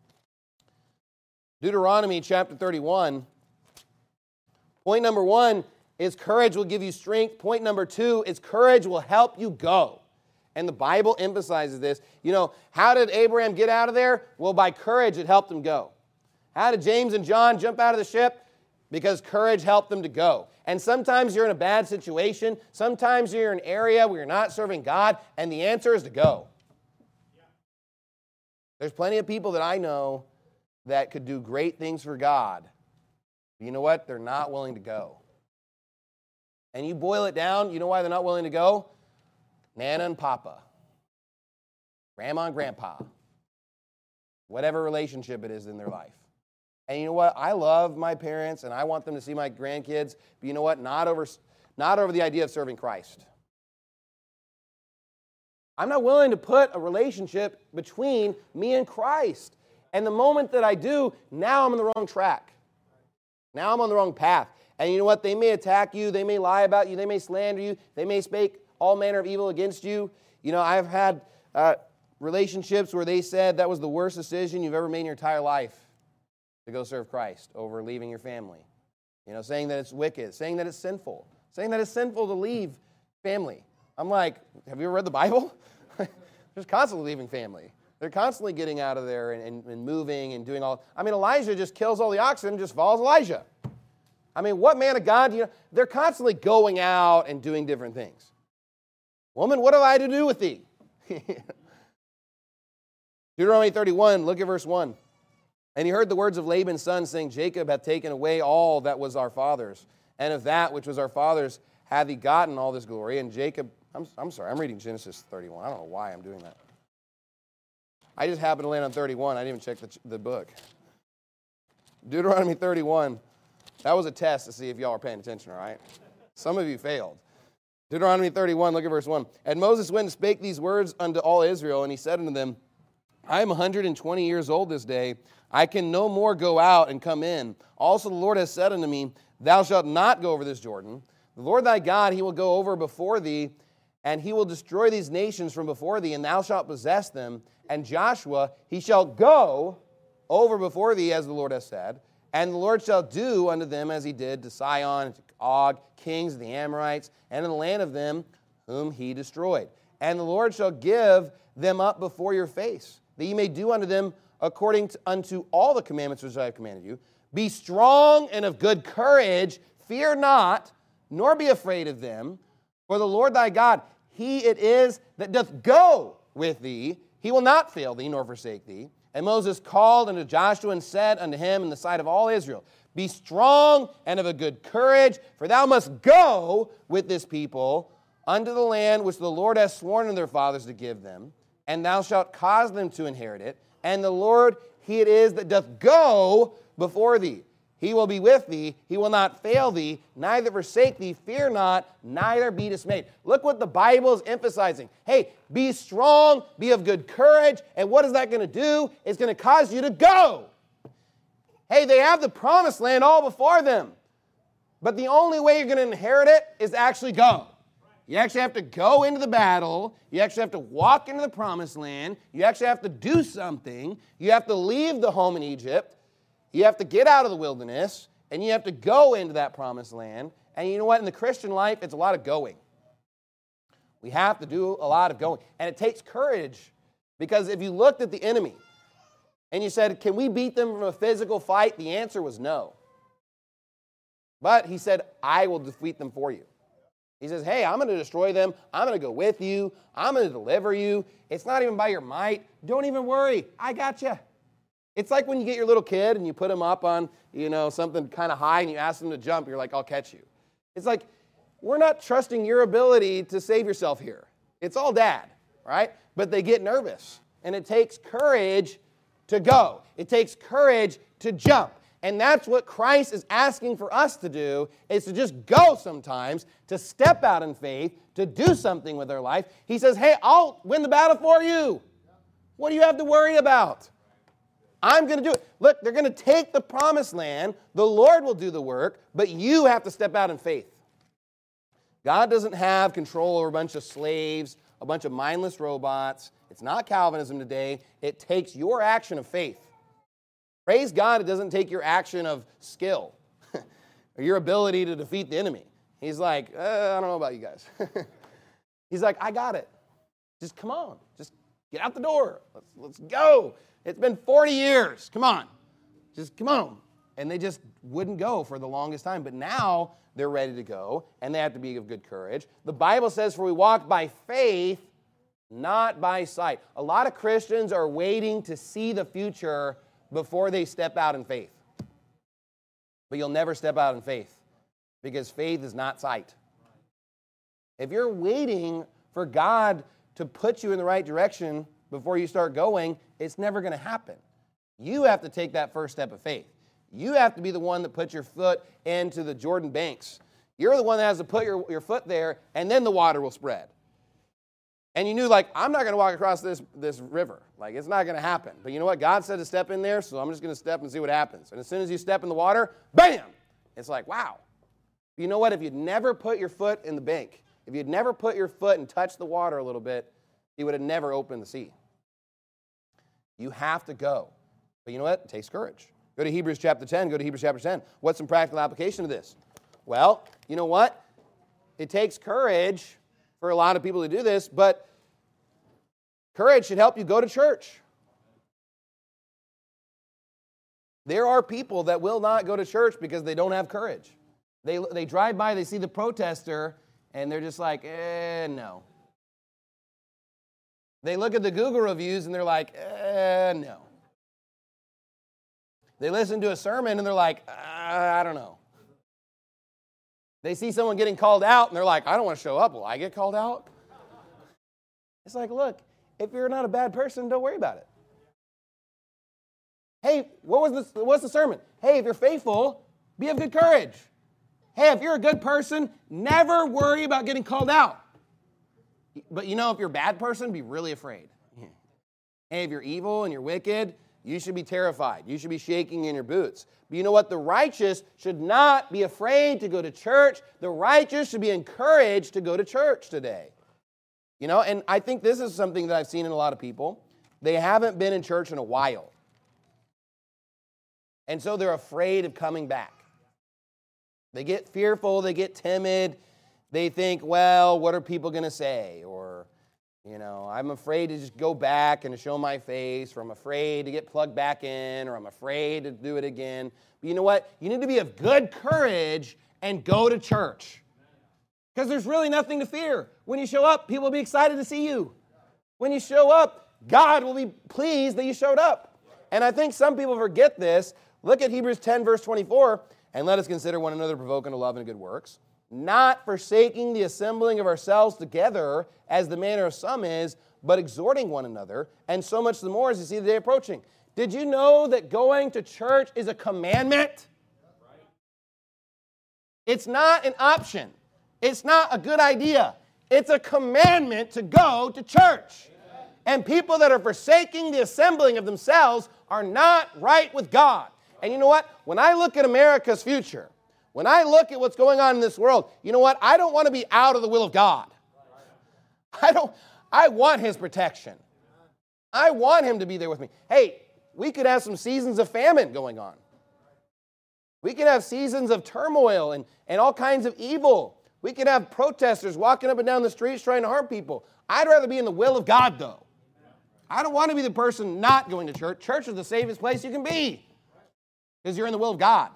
Deuteronomy chapter 31. Point number one is courage will give you strength. Point number two is courage will help you go. And the Bible emphasizes this. How did Abraham get out of there? Well, by courage, it helped him go. How did James and John jump out of the ship? Because courage helped them to go. And sometimes you're in a bad situation. Sometimes you're in an area where you're not serving God, and the answer is to go. There's plenty of people that I know that could do great things for God. But you know what? They're not willing to go. And you boil it down, you know why they're not willing to go? Nana and Papa. Grandma and Grandpa. Whatever relationship it is in their life. And you know what? I love my parents, and I want them to see my grandkids. But you know what? Not over the idea of serving Christ. I'm not willing to put a relationship between me and Christ. And the moment that I do, now I'm on the wrong track. Now I'm on the wrong path. And you know what? They may attack you. They may lie about you. They may slander you. They may speak all manner of evil against you. I've had relationships where they said that was the worst decision you've ever made in your entire life, to go serve Christ over leaving your family. Saying that it's wicked, saying that it's sinful, saying that it's sinful to leave family. I'm like, have you ever read the Bible? They're constantly leaving family. They're constantly getting out of there and moving and doing all. Elijah just kills all the oxen and just follows Elijah. What man of God, they're constantly going out and doing different things. Woman, what have I to do with thee? Deuteronomy 31, look at verse 1. And he heard the words of Laban's son, saying, Jacob hath taken away all that was our father's, and of that which was our father's hath he gotten all this glory. And Jacob, I'm sorry, I'm reading Genesis 31. I don't know why I'm doing that. I just happened to land on 31. I didn't even check the book. Deuteronomy 31. That was a test to see if y'all are paying attention, all right? Some of you failed. Deuteronomy 31, look at verse 1. And Moses went and spake these words unto all Israel, and he said unto them, I am 120 years old this day. I can no more go out and come in. Also the Lord has said unto me, Thou shalt not go over this Jordan. The Lord thy God, he will go over before thee, and he will destroy these nations from before thee, and thou shalt possess them. And Joshua, he shall go over before thee, as the Lord has said, and the Lord shall do unto them as he did to Sihon and to Og, kings of the Amorites, and in the land of them whom he destroyed. And the Lord shall give them up before your face, that ye may do unto them according unto all the commandments which I have commanded you. Be strong and of good courage, fear not, nor be afraid of them. For the Lord thy God, he it is that doth go with thee. He will not fail thee, nor forsake thee. And Moses called unto Joshua and said unto him in the sight of all Israel, Be strong and of a good courage, for thou must go with this people unto the land which the Lord hath sworn unto their fathers to give them, and thou shalt cause them to inherit it. And the Lord, he it is that doth go before thee. He will be with thee. He will not fail thee, neither forsake thee. Fear not, neither be dismayed. Look what the Bible is emphasizing. Hey, be strong, be of good courage. And what is that going to do? It's going to cause you to go. Hey, they have the promised land all before them. But the only way you're going to inherit it is to actually go. You actually have to go into the battle. You actually have to walk into the promised land. You actually have to do something. You have to leave the home in Egypt. You have to get out of the wilderness, and you have to go into that promised land. And you know what? In the Christian life, it's a lot of going. We have to do a lot of going. And it takes courage, because if you looked at the enemy and you said, can we beat them from a physical fight? The answer was no. But he said, I will defeat them for you. He says, hey, I'm going to destroy them. I'm going to go with you. I'm going to deliver you. It's not even by your might. Don't even worry. I got you. It's like when you get your little kid and you put him up on, something kind of high and you ask them to jump. You're like, I'll catch you. It's like, we're not trusting your ability to save yourself here. It's all dad, right? But they get nervous. And it takes courage to go. It takes courage to jump. And that's what Christ is asking for us to do, is to just go sometimes, to step out in faith, to do something with our life. He says, hey, I'll win the battle for you. What do you have to worry about? I'm going to do it. Look, they're going to take the promised land. The Lord will do the work, but you have to step out in faith. God doesn't have control over a bunch of slaves, a bunch of mindless robots. It's not Calvinism today. It takes your action of faith. Praise God, it doesn't take your action of skill or your ability to defeat the enemy. He's like, I don't know about you guys. He's like, I got it. Just come on. Just get out the door. Let's go. It's been 40 years. Come on. Just come on. And they just wouldn't go for the longest time. But now they're ready to go, and they have to be of good courage. The Bible says, for we walk by faith, not by sight. A lot of Christians are waiting to see the future before they step out in faith. But you'll never step out in faith, because faith is not sight. If you're waiting for God to put you in the right direction before you start going, it's never going to happen. You have to take that first step of faith. You have to be the one that puts your foot into the Jordan banks. You're the one that has to put your foot there, and then the water will spread. And you knew, I'm not going to walk across this river. It's not going to happen. But you know what? God said to step in there, so I'm just going to step and see what happens. And as soon as you step in the water, bam! It's like, wow. You know what? If you'd never put your foot in the bank, if you'd never put your foot and touched the water a little bit, you would have never opened the sea. You have to go. But you know what? It takes courage. Go to Hebrews chapter 10. Go to Hebrews chapter 10. What's some practical application of this? Well, you know what? It takes courage for a lot of people to do this, but courage should help you go to church. There are people that will not go to church because they don't have courage. They drive by, they see the protester, and they're just like, no. They look at the Google reviews, and they're like, no. They listen to a sermon and they're like, I don't know. They see someone getting called out and they're like, I don't want to show up. Will I get called out? It's like, look, if you're not a bad person, don't worry about it. Hey, what's the sermon? Hey, if you're faithful, be of good courage. Hey, if you're a good person, never worry about getting called out. But if you're a bad person, be really afraid. Hey, if you're evil and you're wicked, you should be terrified. You should be shaking in your boots. But you know what? The righteous should not be afraid to go to church. The righteous should be encouraged to go to church today. And I think this is something that I've seen in a lot of people. They haven't been in church in a while. And so they're afraid of coming back. They get fearful, they get timid. They think, well, what are people going to say? Or, I'm afraid to just go back and to show my face, or I'm afraid to get plugged back in, or I'm afraid to do it again. But you know what? You need to be of good courage and go to church. Because there's really nothing to fear. When you show up, people will be excited to see you. When you show up, God will be pleased that you showed up. And I think some people forget this. Look at Hebrews 10, verse 24. And let us consider one another provoking to love and good works, not forsaking the assembling of ourselves together, as the manner of some is, but exhorting one another, and so much the more as you see the day approaching. Did you know that going to church is a commandment? It's not an option. It's not a good idea. It's a commandment to go to church. And people that are forsaking the assembling of themselves are not right with God. And you know what? When I look at America's future, when I look at what's going on in this world, you know what? I don't want to be out of the will of God. I want His protection. I want Him to be there with me. Hey, we could have some seasons of famine going on. We could have seasons of turmoil and all kinds of evil. We could have protesters walking up and down the streets trying to harm people. I'd rather be in the will of God, though. I don't want to be the person not going to church. Church is the safest place you can be because you're in the will of God.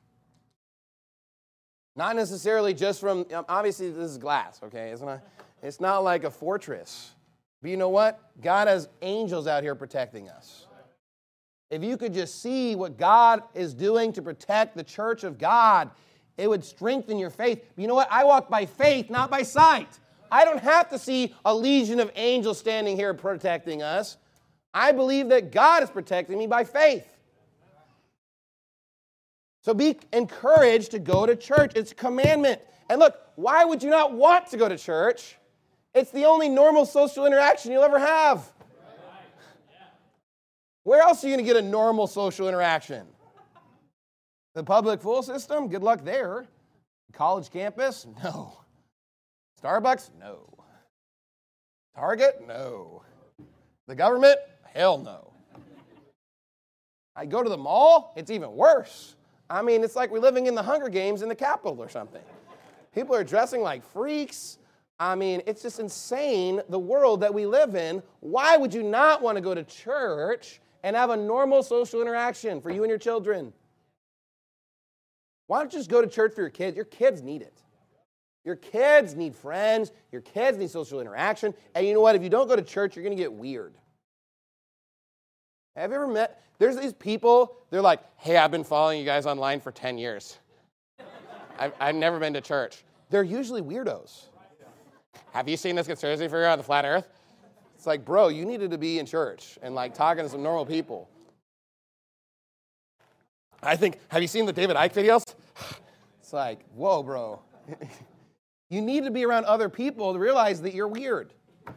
Not necessarily just from, obviously this is glass, okay? It's not like a fortress. But you know what? God has angels out here protecting us. If you could just see what God is doing to protect the church of God, it would strengthen your faith. But you know what? I walk by faith, not by sight. I don't have to see a legion of angels standing here protecting us. I believe that God is protecting me by faith. So be encouraged to go to church. It's a commandment. And look, why would you not want to go to church? It's the only normal social interaction you'll ever have. Where else are you going to get a normal social interaction? The public school system? Good luck there. College campus? No. Starbucks? No. Target? No. The government? Hell no. I go to the mall? It's even worse. I mean, it's like we're living in the Hunger Games in the Capitol or something. People are dressing like freaks. I mean, it's just insane, the world that we live in. Why would you not want to go to church and have a normal social interaction for you and your children? Why don't you just go to church for your kids? Your kids need it. Your kids need friends. Your kids need social interaction. And you know what? If you don't go to church, you're going to get weird. Have you ever met? There's these people, they're like, hey, I've been following you guys online for 10 years. I've never been to church. They're usually weirdos. Have you seen this conspiracy theory on the flat earth? It's like, bro, you needed to be in church and like talking to some normal people. I think, have you seen the David Icke videos? It's like, whoa, bro. You need to be around other people to realize that you're weird.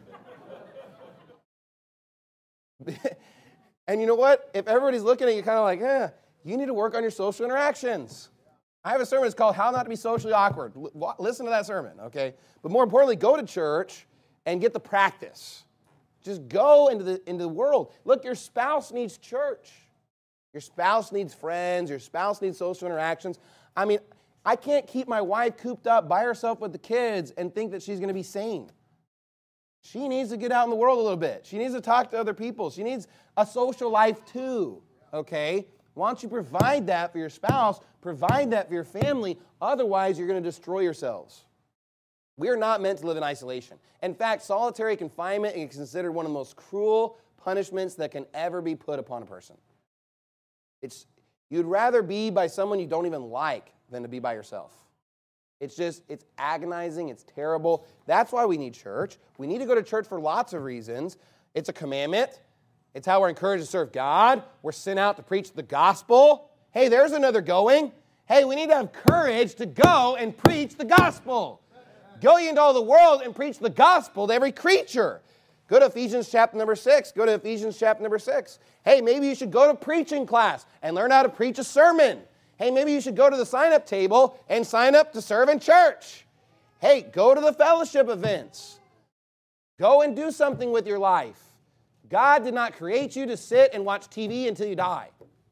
And you know what? If everybody's looking at you kind of like, you need to work on your social interactions. I have a sermon, it's called How Not to Be Socially Awkward. Listen to that sermon, okay? But more importantly, go to church and get the practice. Just go into the world. Look, your spouse needs church. Your spouse needs friends. Your spouse needs social interactions. I mean, I can't keep my wife cooped up by herself with the kids and think that she's going to be sane. She needs to get out in the world a little bit. She needs to talk to other people. She needs a social life too, okay? Why don't you provide that for your spouse? Provide that for your family. Otherwise, you're going to destroy yourselves. We are not meant to live in isolation. In fact, solitary confinement is considered one of the most cruel punishments that can ever be put upon a person. You'd rather be by someone you don't even like than to be by yourself. It's agonizing, it's terrible. That's why we need church. We need to go to church for lots of reasons. It's a commandment. It's how we're encouraged to serve God. We're sent out to preach the gospel. Hey, there's another going. Hey, we need to have courage to go and preach the gospel. Go ye into all the world and preach the gospel to every creature. Go to Ephesians chapter number 6. Go to Ephesians chapter number 6. Hey, maybe you should go to preaching class and learn how to preach a sermon. Hey, maybe you should go to the sign-up table and sign up to serve in church. Hey, go to the fellowship events. Go and do something with your life. God did not create you to sit and watch TV until you die.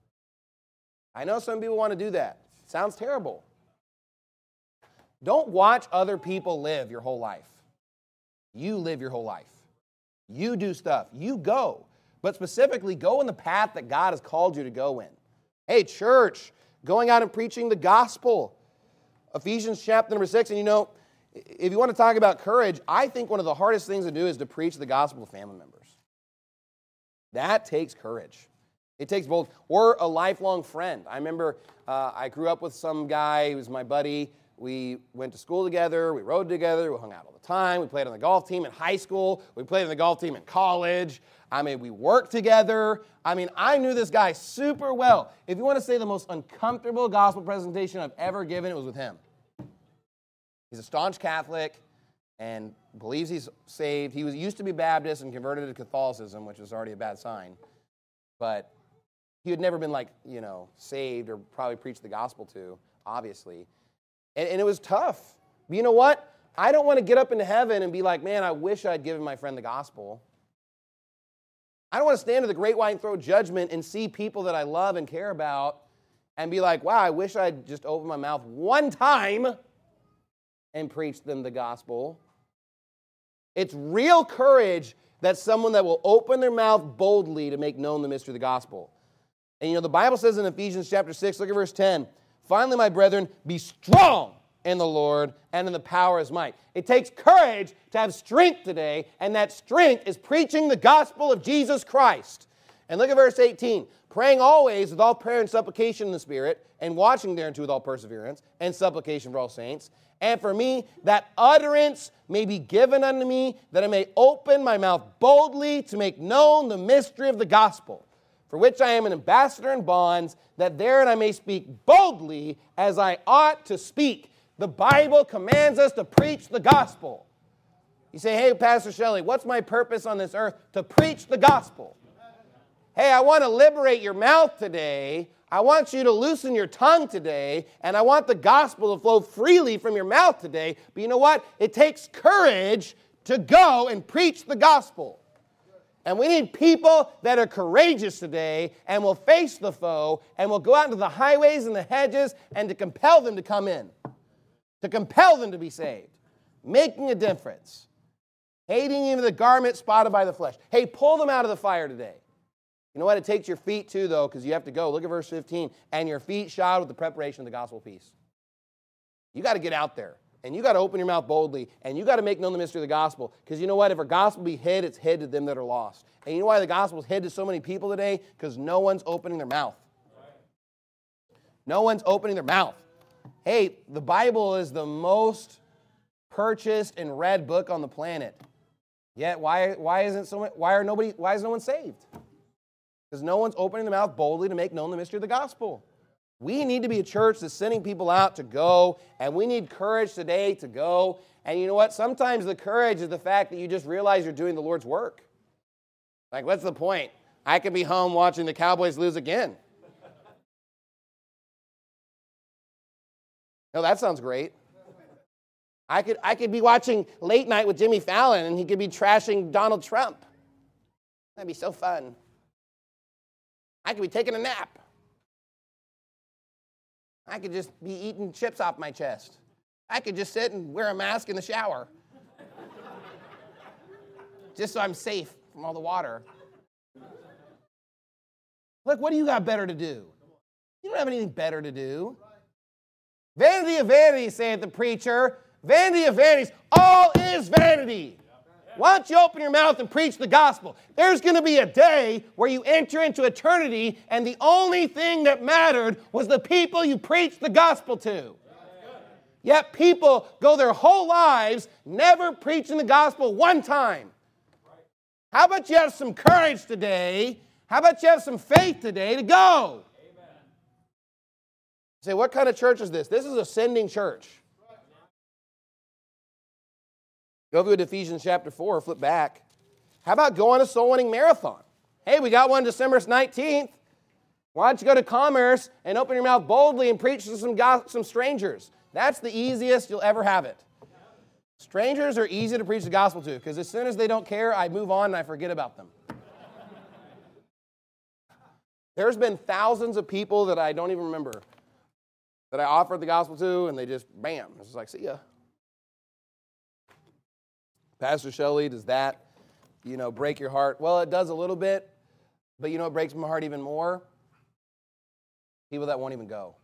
I know some people want to do that. It sounds terrible. Don't watch other people live your whole life. You live your whole life. You do stuff. You go. But specifically, go in the path that God has called you to go in. Hey, church, going out and preaching the gospel. Ephesians chapter number 6. And if you want to talk about courage, I think one of the hardest things to do is to preach the gospel to family members. That takes courage. It takes both. Or a lifelong friend. I remember I grew up with some guy who was my buddy. We went to school together. We rode together. We hung out all the time. We played on the golf team in high school. We played on the golf team in college. We worked together. I knew this guy super well. If you want to say the most uncomfortable gospel presentation I've ever given, it was with him. He's a staunch Catholic and believes he's saved. He used to be Baptist and converted to Catholicism, which was already a bad sign. But he had never been saved or probably preached the gospel to, obviously. And it was tough. But you know what? I don't want to get up into heaven and be like, man, I wish I'd given my friend the gospel. I don't want to stand at the great white throne judgment and see people that I love and care about and be like, wow, I wish I'd just opened my mouth one time and preached them the gospel. It's real courage that someone that will open their mouth boldly to make known the mystery of the gospel. And the Bible says in Ephesians chapter 6, look at verse 10, finally, my brethren, be strong in the Lord and in the power of his might. It takes courage to have strength today, and that strength is preaching the gospel of Jesus Christ. And look at verse 18, praying always with all prayer and supplication in the Spirit, and watching thereunto with all perseverance and supplication for all saints. And for me, that utterance may be given unto me, that I may open my mouth boldly to make known the mystery of the gospel, for which I am an ambassador in bonds, that therein I may speak boldly as I ought to speak. The Bible commands us to preach the gospel. You say, hey, Pastor Shelley, what's my purpose on this earth? To preach the gospel. Hey, I want to liberate your mouth today. I want you to loosen your tongue today, and I want the gospel to flow freely from your mouth today. But you know what? It takes courage to go and preach the gospel. And we need people that are courageous today and will face the foe and will go out into the highways and the hedges and to compel them to come in, to compel them to be saved, making a difference, hating even the garment spotted by the flesh. Hey, pull them out of the fire today. You know what? It takes your feet too, though, because you have to go. Look at verse 15. And your feet shod with the preparation of the gospel of peace. You got to get out there. And you got to open your mouth boldly. And you got to make known the mystery of the gospel. Because you know what? If our gospel be hid, it's hid to them that are lost. And you know why the gospel is hid to so many people today? Because no one's opening their mouth. No one's opening their mouth. Hey, the Bible is the most purchased and read book on the planet. Yet why is no one saved? Because no one's opening their mouth boldly to make known the mystery of the gospel. We need to be a church that's sending people out to go, and we need courage today to go. And you know what? Sometimes the courage is the fact that you just realize you're doing the Lord's work. Like, what's the point? I could be home watching the Cowboys lose again. No, that sounds great. I could be watching Late Night with Jimmy Fallon, and he could be trashing Donald Trump. That'd be so fun. I could be taking a nap. I could just be eating chips off my chest. I could just sit and wear a mask in the shower. Just so I'm safe from all the water. Look, what do you got better to do? You don't have anything better to do. Vanity of vanities, saith the preacher. Vanity of vanities. All is vanity. Why don't you open your mouth and preach the gospel? There's going to be a day where you enter into eternity, and the only thing that mattered was the people you preached the gospel to. Yet people go their whole lives never preaching the gospel one time. How about you have some courage today? How about you have some faith today to go? Amen. Say, what kind of church is this? This is a sending church. Go over to Ephesians chapter 4, flip back. How about going a soul winning marathon? Hey, we got one December 19th. Why don't you go to Commerce and open your mouth boldly and preach to some strangers? That's the easiest you'll ever have it. Strangers are easy to preach the gospel to because as soon as they don't care, I move on and I forget about them. There's been thousands of people that I don't even remember that I offered the gospel to, and they just, bam, it's just like, see ya. Pastor Shelley, does that, break your heart? Well, it does a little bit, but it breaks my heart even more? People that won't even go.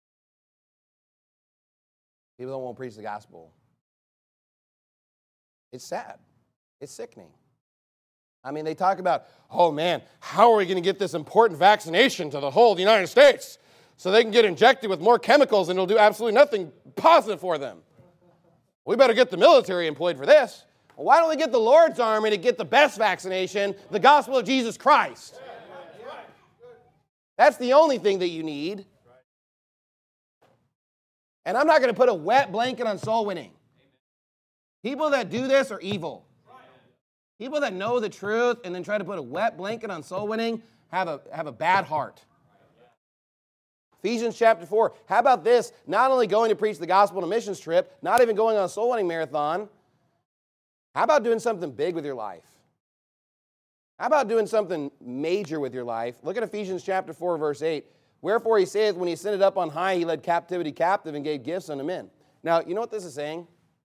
People that won't preach the gospel. It's sad. It's sickening. I mean, they talk about, oh man, how are we going to get this important vaccination to the whole of the United States so they can get injected with more chemicals and it'll do absolutely nothing positive for them? We better get the military employed for this. Well, why don't we get the Lord's army to get the best vaccination, the gospel of Jesus Christ? That's the only thing that you need. And I'm not going to put a wet blanket on soul winning. People that do this are evil. People that know the truth and then try to put a wet blanket on soul winning have a bad heart. Ephesians chapter 4. How about this? Not only going to preach the gospel on a missions trip, not even going on a soul winning marathon. How about doing something big with your life? How about doing something major with your life? Look at Ephesians chapter 4, verse 8. Wherefore he saith, when he ascended up on high, he led captivity captive and gave gifts unto men. Now, you know what this is saying?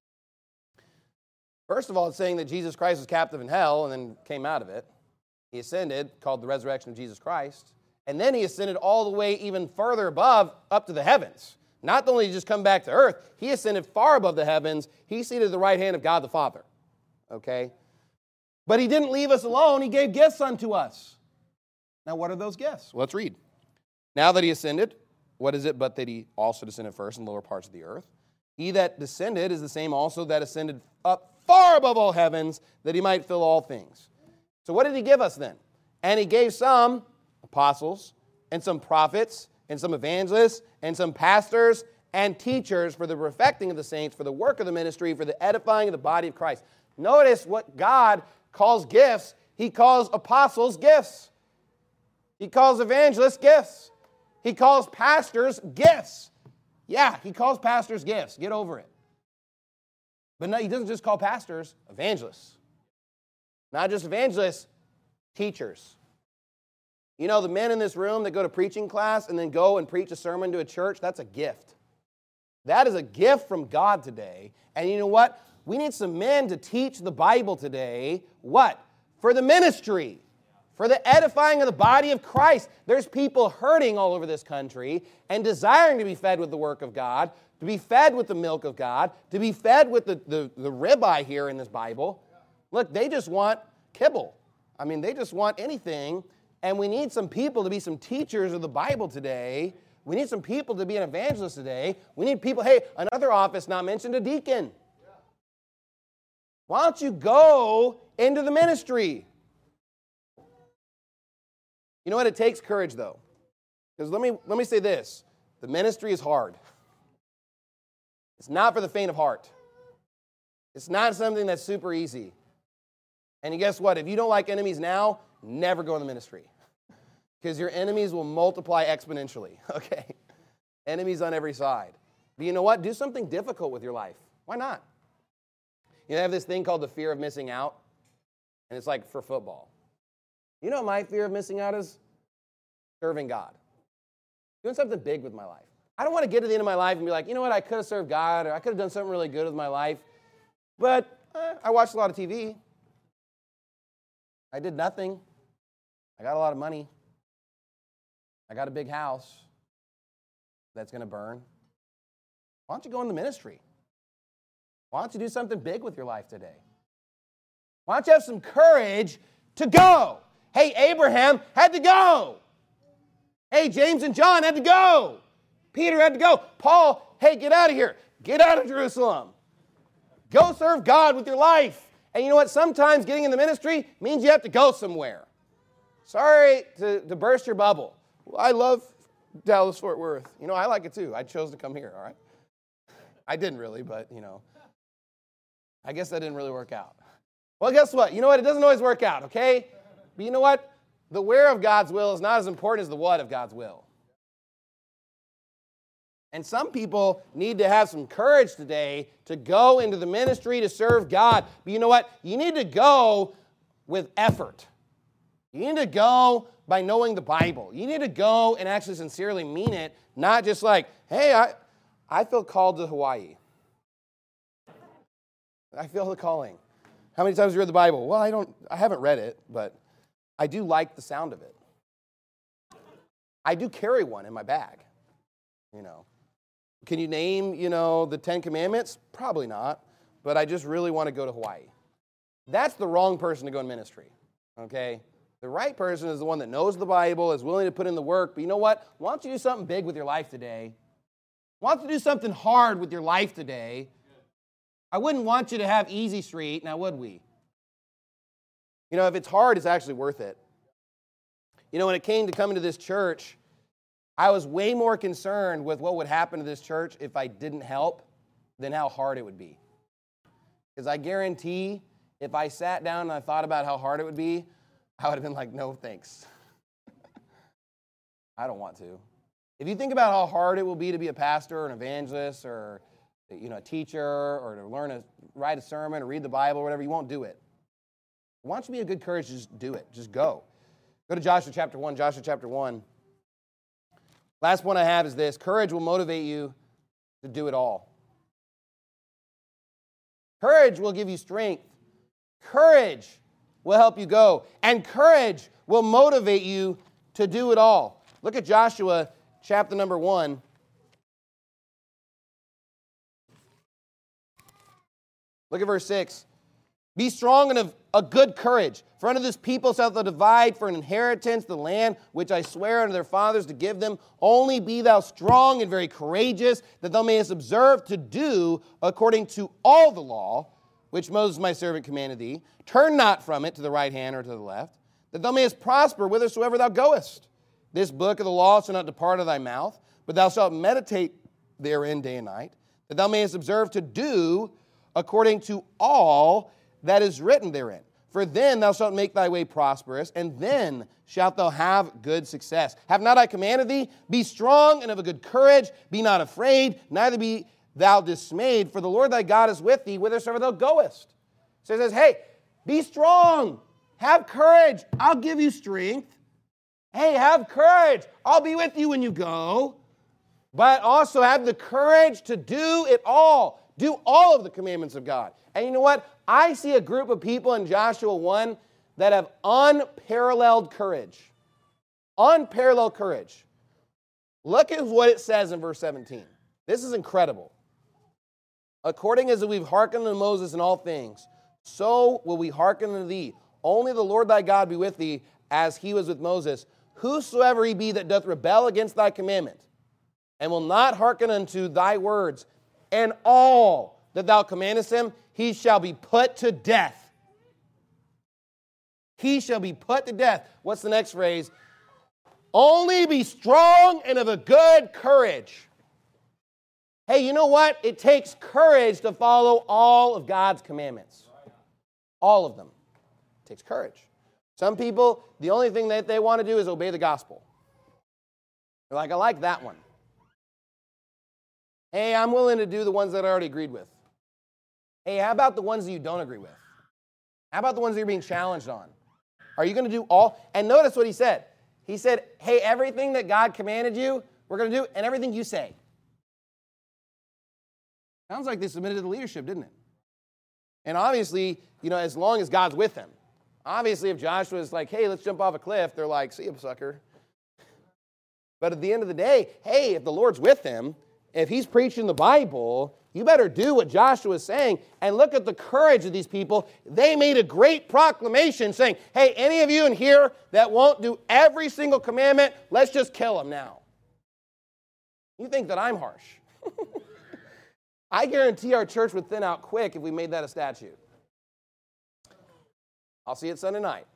First of all, it's saying that Jesus Christ was captive in hell and then came out of it. He ascended, called the resurrection of Jesus Christ. And then he ascended all the way even further above, up to the heavens. Not only did he just come back to earth, he ascended far above the heavens. He's seated at the right hand of God the Father. Okay? But he didn't leave us alone. He gave gifts unto us. Now, what are those gifts? Well, let's read. Now that he ascended, what is it but that he also descended first in the lower parts of the earth? He that descended is the same also that ascended up far above all heavens, that he might fill all things. So what did he give us then? And he gave some apostles, and some prophets, and some evangelists, and some pastors, and teachers for the perfecting of the saints, for the work of the ministry, for the edifying of the body of Christ. Notice what God calls gifts. He calls apostles gifts. He calls evangelists gifts. He calls pastors gifts. Yeah, he calls pastors gifts. Get over it. But no, he doesn't just call pastors evangelists. Not just evangelists, teachers. You know, the men in this room that go to preaching class and then go and preach a sermon to a church, that's a gift. That is a gift from God today. And you know what? We need some men to teach the Bible today. What? For the ministry. For the edifying of the body of Christ. There's people hurting all over this country and desiring to be fed with the work of God, to be fed with the milk of God, to be fed with the ribeye here in this Bible. Look, they just want kibble. I mean, they just want anything. And we need some people to be some teachers of the Bible today. We need some people to be an evangelist today. We need people, hey, another office not mentioned, a deacon. Why don't you go into the ministry? You know what? It takes courage, though. Because let me say this. The ministry is hard. It's not for the faint of heart. It's not something that's super easy. And guess what? If you don't like enemies now, never go in the ministry. Because your enemies will multiply exponentially, okay? Enemies on every side. But you know what? Do something difficult with your life. Why not? You know, I have this thing called the fear of missing out, and it's like for football. You know what my fear of missing out is? Serving God. Doing something big with my life. I don't want to get to the end of my life and be like, you know what, I could have served God, or I could have done something really good with my life, but I watched a lot of TV. I did nothing. I got a lot of money. I got a big house that's going to burn. Why don't you go in the ministry? Why don't you do something big with your life today? Why don't you have some courage to go? Hey, Abraham had to go. Hey, James and John had to go. Peter had to go. Paul, hey, get out of here. Get out of Jerusalem. Go serve God with your life. And you know what? Sometimes getting in the ministry means you have to go somewhere. Sorry to burst your bubble. I love Dallas-Fort Worth. You know, I like it too. I chose to come here, all right? I didn't really, but, I guess that didn't really work out. Well, guess what? You know what? It doesn't always work out, okay? But you know what? The where of God's will is not as important as the what of God's will. And some people need to have some courage today to go into the ministry to serve God. But you know what? You need to go with effort. You need to go by knowing the Bible. You need to go and actually sincerely mean it, not just like, hey, I feel called to Hawaii. I feel the calling. How many times have you read the Bible? Well, I haven't read it, but I do like the sound of it. I do carry one in my bag, Can you name, the 10 Commandments? Probably not, but I just really want to go to Hawaii. That's the wrong person to go in ministry, okay? The right person is the one that knows the Bible, is willing to put in the work, but you know what? Why don't you do something big with your life today? Why don't you do something hard with your life today? I wouldn't want you to have easy street, now would we? If it's hard, it's actually worth it. When it came to coming to this church, I was way more concerned with what would happen to this church if I didn't help than how hard it would be. Because I guarantee if I sat down and I thought about how hard it would be, I would have been like, no, thanks. I don't want to. If you think about how hard it will be to be a pastor or an evangelist or a teacher or to learn to write a sermon or read the Bible or whatever, you won't do it. Why don't you be a good courage to just do it? Just go. Go to Joshua chapter 1. Joshua chapter 1. Last one I have is this. Courage will motivate you to do it all. Courage will give you strength. Courage will help you go. And courage will motivate you to do it all. Look at Joshua chapter number 1. Look at verse 6. Be strong and of a good courage. For unto this people shalt thou divide for an inheritance the land which I swear unto their fathers to give them. Only be thou strong and very courageous, that thou mayest observe to do according to all the law which Moses my servant commanded thee. Turn not from it to the right hand or to the left, that thou mayest prosper whithersoever thou goest. This book of the law shall not depart of thy mouth, but thou shalt meditate therein day and night, that thou mayest observe to do according to all that is written therein. For then thou shalt make thy way prosperous, and then shalt thou have good success. Have not I commanded thee? Be strong and of a good courage. Be not afraid, neither be thou dismayed, for the Lord thy God is with thee whithersoever thou goest. So it says, hey, be strong. Have courage. I'll give you strength. Hey, have courage. I'll be with you when you go. But also have the courage to do it all. Do all of the commandments of God. And you know what? I see a group of people in Joshua 1 that have unparalleled courage. Unparalleled courage. Look at what it says in verse 17. This is incredible. According as we've hearkened unto Moses in all things, so will we hearken unto thee. Only the Lord thy God be with thee, as he was with Moses. Whosoever he be that doth rebel against thy commandment, and will not hearken unto thy words, and all that thou commandest him, he shall be put to death. He shall be put to death. What's the next phrase? Only be strong and of a good courage. Hey, you know what? It takes courage to follow all of God's commandments. All of them. It takes courage. Some people, the only thing that they want to do is obey the gospel. They're like, I like that one. Hey, I'm willing to do the ones that I already agreed with. Hey, how about the ones that you don't agree with? How about the ones that you're being challenged on? Are you going to do all? And notice what he said. He said, hey, everything that God commanded you, we're going to do, and everything you say. Sounds like they submitted to the leadership, didn't it? And obviously, as long as God's with them. Obviously, if Joshua is like, hey, let's jump off a cliff, they're like, see you, sucker. But at the end of the day, hey, if the Lord's with him, if he's preaching the Bible, You better do what Joshua is saying. And look at the courage of these people. They made a great proclamation saying, hey, any of you in here that won't do every single commandment, let's just kill them now. You think that I'm harsh. I guarantee our church would thin out quick if we made that a statute. I'll see you at Sunday night.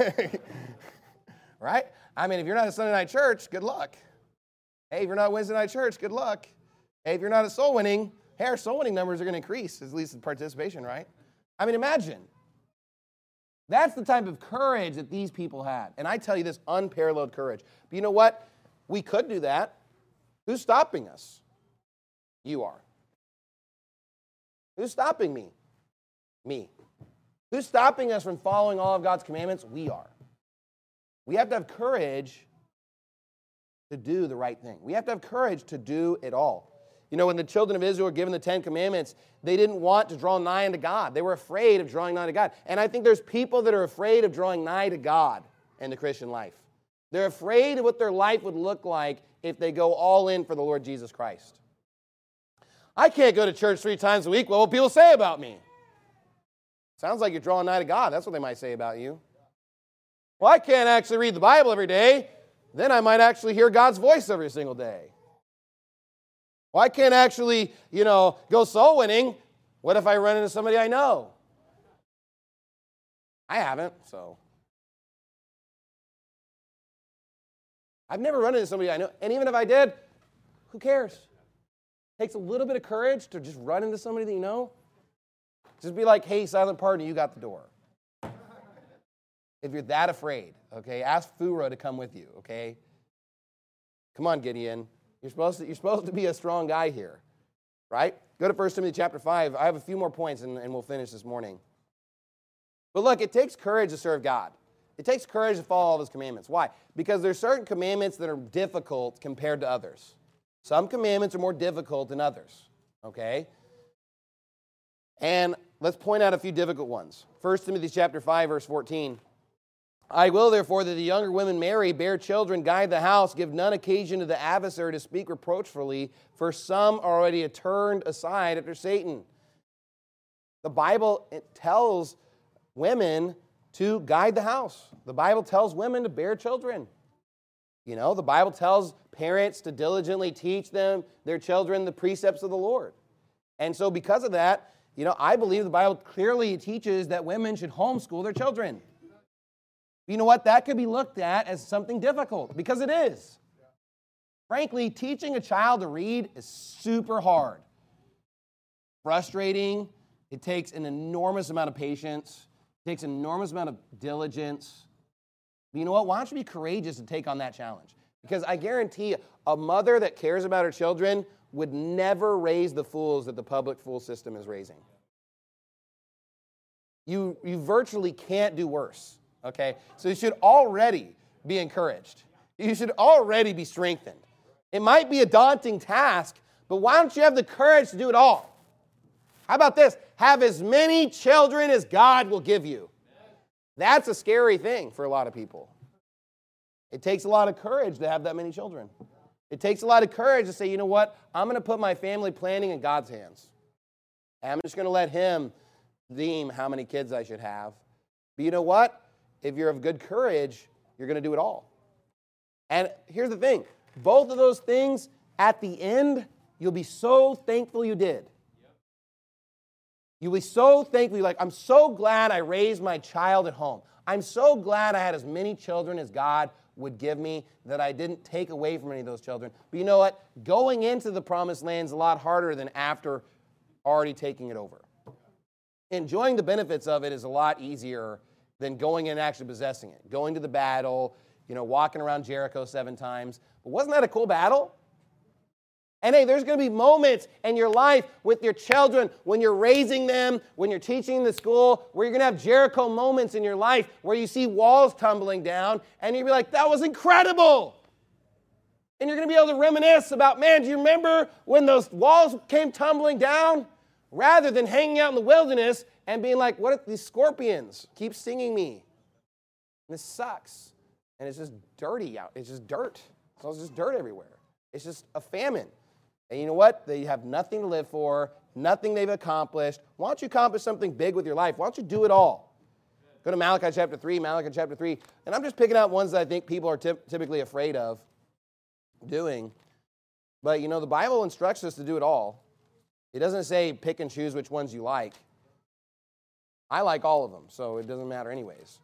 Right? I mean, if you're not at Sunday night church, good luck. Hey, if you're not at Wednesday night church, good luck. Hey, if you're not at soul winning, hey, our soul winning numbers are going to increase, at least in participation, right? I mean, imagine. That's the type of courage that these people had. And I tell you this, unparalleled courage. But you know what? We could do that. Who's stopping us? You are. Who's stopping me? Me. Who's stopping us from following all of God's commandments? We are. We have to have courage to do the right thing. We have to have courage to do it all. You know, when the children of Israel were given the 10 Commandments, they didn't want to draw nigh unto God. They were afraid of drawing nigh to God. And I think there's people that are afraid of drawing nigh to God in the Christian life. They're afraid of what their life would look like if they go all in for the Lord Jesus Christ. I can't go to church 3 times a week. What will people say about me? Sounds like you're drawing nigh to God. That's what they might say about you. Well, I can't actually read the Bible every day. Then I might actually hear God's voice every single day. Well, I can't actually, go soul winning. What if I run into somebody I know? I haven't, so. I've never run into somebody I know. And even if I did, who cares? It takes a little bit of courage to just run into somebody that you know. Just be like, hey, silent partner, you got the door. If you're that afraid, okay, ask Furo to come with you, okay? Come on, Gideon. You're supposed to be a strong guy here, right? Go to 1 Timothy chapter 5. I have a few more points, and we'll finish this morning. But look, it takes courage to serve God. It takes courage to follow all of His commandments. Why? Because there's certain commandments that are difficult compared to others. Some commandments are more difficult than others, okay? And let's point out a few difficult ones. 1 Timothy chapter 5, verse 14. I will, therefore, that the younger women marry, bear children, guide the house, give none occasion to the adversary to speak reproachfully, for some are already turned aside after Satan. The Bible tells women to guide the house. The Bible tells women to bear children. The Bible tells parents to diligently teach their children the precepts of the Lord. And so because of that, I believe the Bible clearly teaches that women should homeschool their children. You know what? That could be looked at as something difficult, because it is. Frankly, teaching a child to read is super hard. Frustrating. It takes an enormous amount of patience. It takes an enormous amount of diligence. But you know what? Why don't you be courageous to take on that challenge? Because I guarantee a mother that cares about her children would never raise the fools that the public school system is raising. You virtually can't do worse. Okay, so you should already be encouraged. You should already be strengthened. It might be a daunting task, but why don't you have the courage to do it all? How about this? Have as many children as God will give you. That's a scary thing for a lot of people. It takes a lot of courage to have that many children. It takes a lot of courage to say, you know what? I'm going to put my family planning in God's hands. And I'm just going to let Him deem how many kids I should have. But you know what? If you're of good courage, you're going to do it all. And here's the thing. Both of those things, at the end, you'll be so thankful you did. You'll be so thankful. You're like, I'm so glad I raised my child at home. I'm so glad I had as many children as God would give me, that I didn't take away from any of those children. But you know what? Going into the promised land is a lot harder than after already taking it over. Enjoying the benefits of it is a lot easier than going in and actually possessing it. Going to the battle, walking around Jericho 7 times. But wasn't that a cool battle? And hey, there's going to be moments in your life with your children when you're raising them, when you're teaching the school, where you're going to have Jericho moments in your life where you see walls tumbling down and you'll be like, that was incredible. And you're going to be able to reminisce about, man, do you remember when those walls came tumbling down? Rather than hanging out in the wilderness and being like, what if these scorpions keep stinging me? And this sucks. And it's just dirty out. It's just dirt. So it's just dirt everywhere. It's just a famine. And you know what? They have nothing to live for. nothing they've accomplished. Why don't you accomplish something big with your life? Why don't you do it all? Go to Malachi chapter 3, and I'm just picking out ones that I think people are typically afraid of doing. But, the Bible instructs us to do it all. It doesn't say pick and choose which ones you like. I like all of them, so it doesn't matter anyways.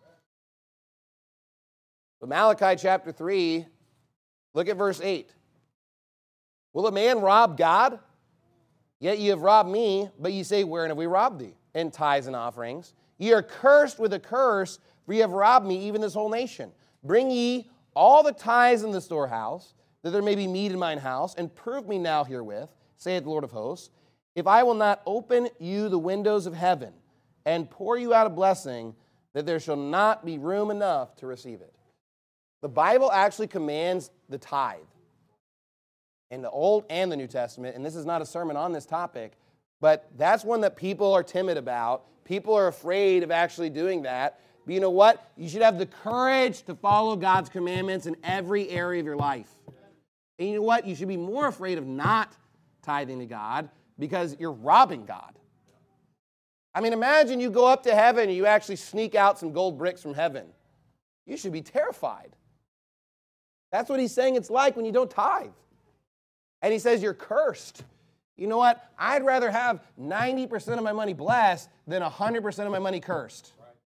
But Malachi chapter 3, look at verse 8. Will a man rob God? Yet ye have robbed me, but ye say, wherein have we robbed thee? In tithes and offerings. Ye are cursed with a curse, for ye have robbed me, even this whole nation. Bring ye all the tithes in the storehouse, that there may be meat in mine house, and prove me now herewith, saith the Lord of hosts, if I will not open you the windows of heaven, and pour you out a blessing, that there shall not be room enough to receive it. The Bible actually commands the tithe in the Old and the New Testament, and this is not a sermon on this topic, but that's one that people are timid about. People are afraid of actually doing that. But you know what? You should have the courage to follow God's commandments in every area of your life. And you know what? You should be more afraid of not tithing to God because you're robbing God. I mean, imagine you go up to heaven and you actually sneak out some gold bricks from heaven. You should be terrified. That's what he's saying it's like when you don't tithe. And he says you're cursed. You know what? I'd rather have 90% of my money blessed than 100% of my money cursed.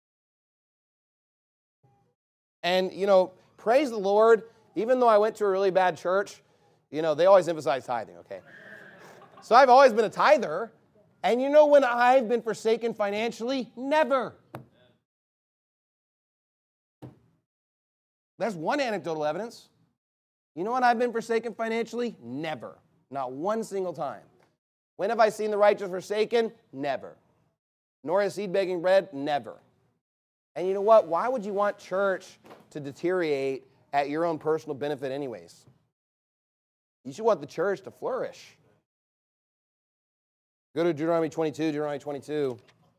And, praise the Lord, even though I went to a really bad church, they always emphasize tithing, okay? So I've always been a tither. And you know when I've been forsaken financially? Never. That's one anecdotal evidence. You know when I've been forsaken financially? Never. Not one single time. When have I seen the righteous forsaken? Never. Nor has seed begging bread? Never. And you know what? Why would you want church to deteriorate at your own personal benefit anyways? You should want the church to flourish. Go to Deuteronomy 22.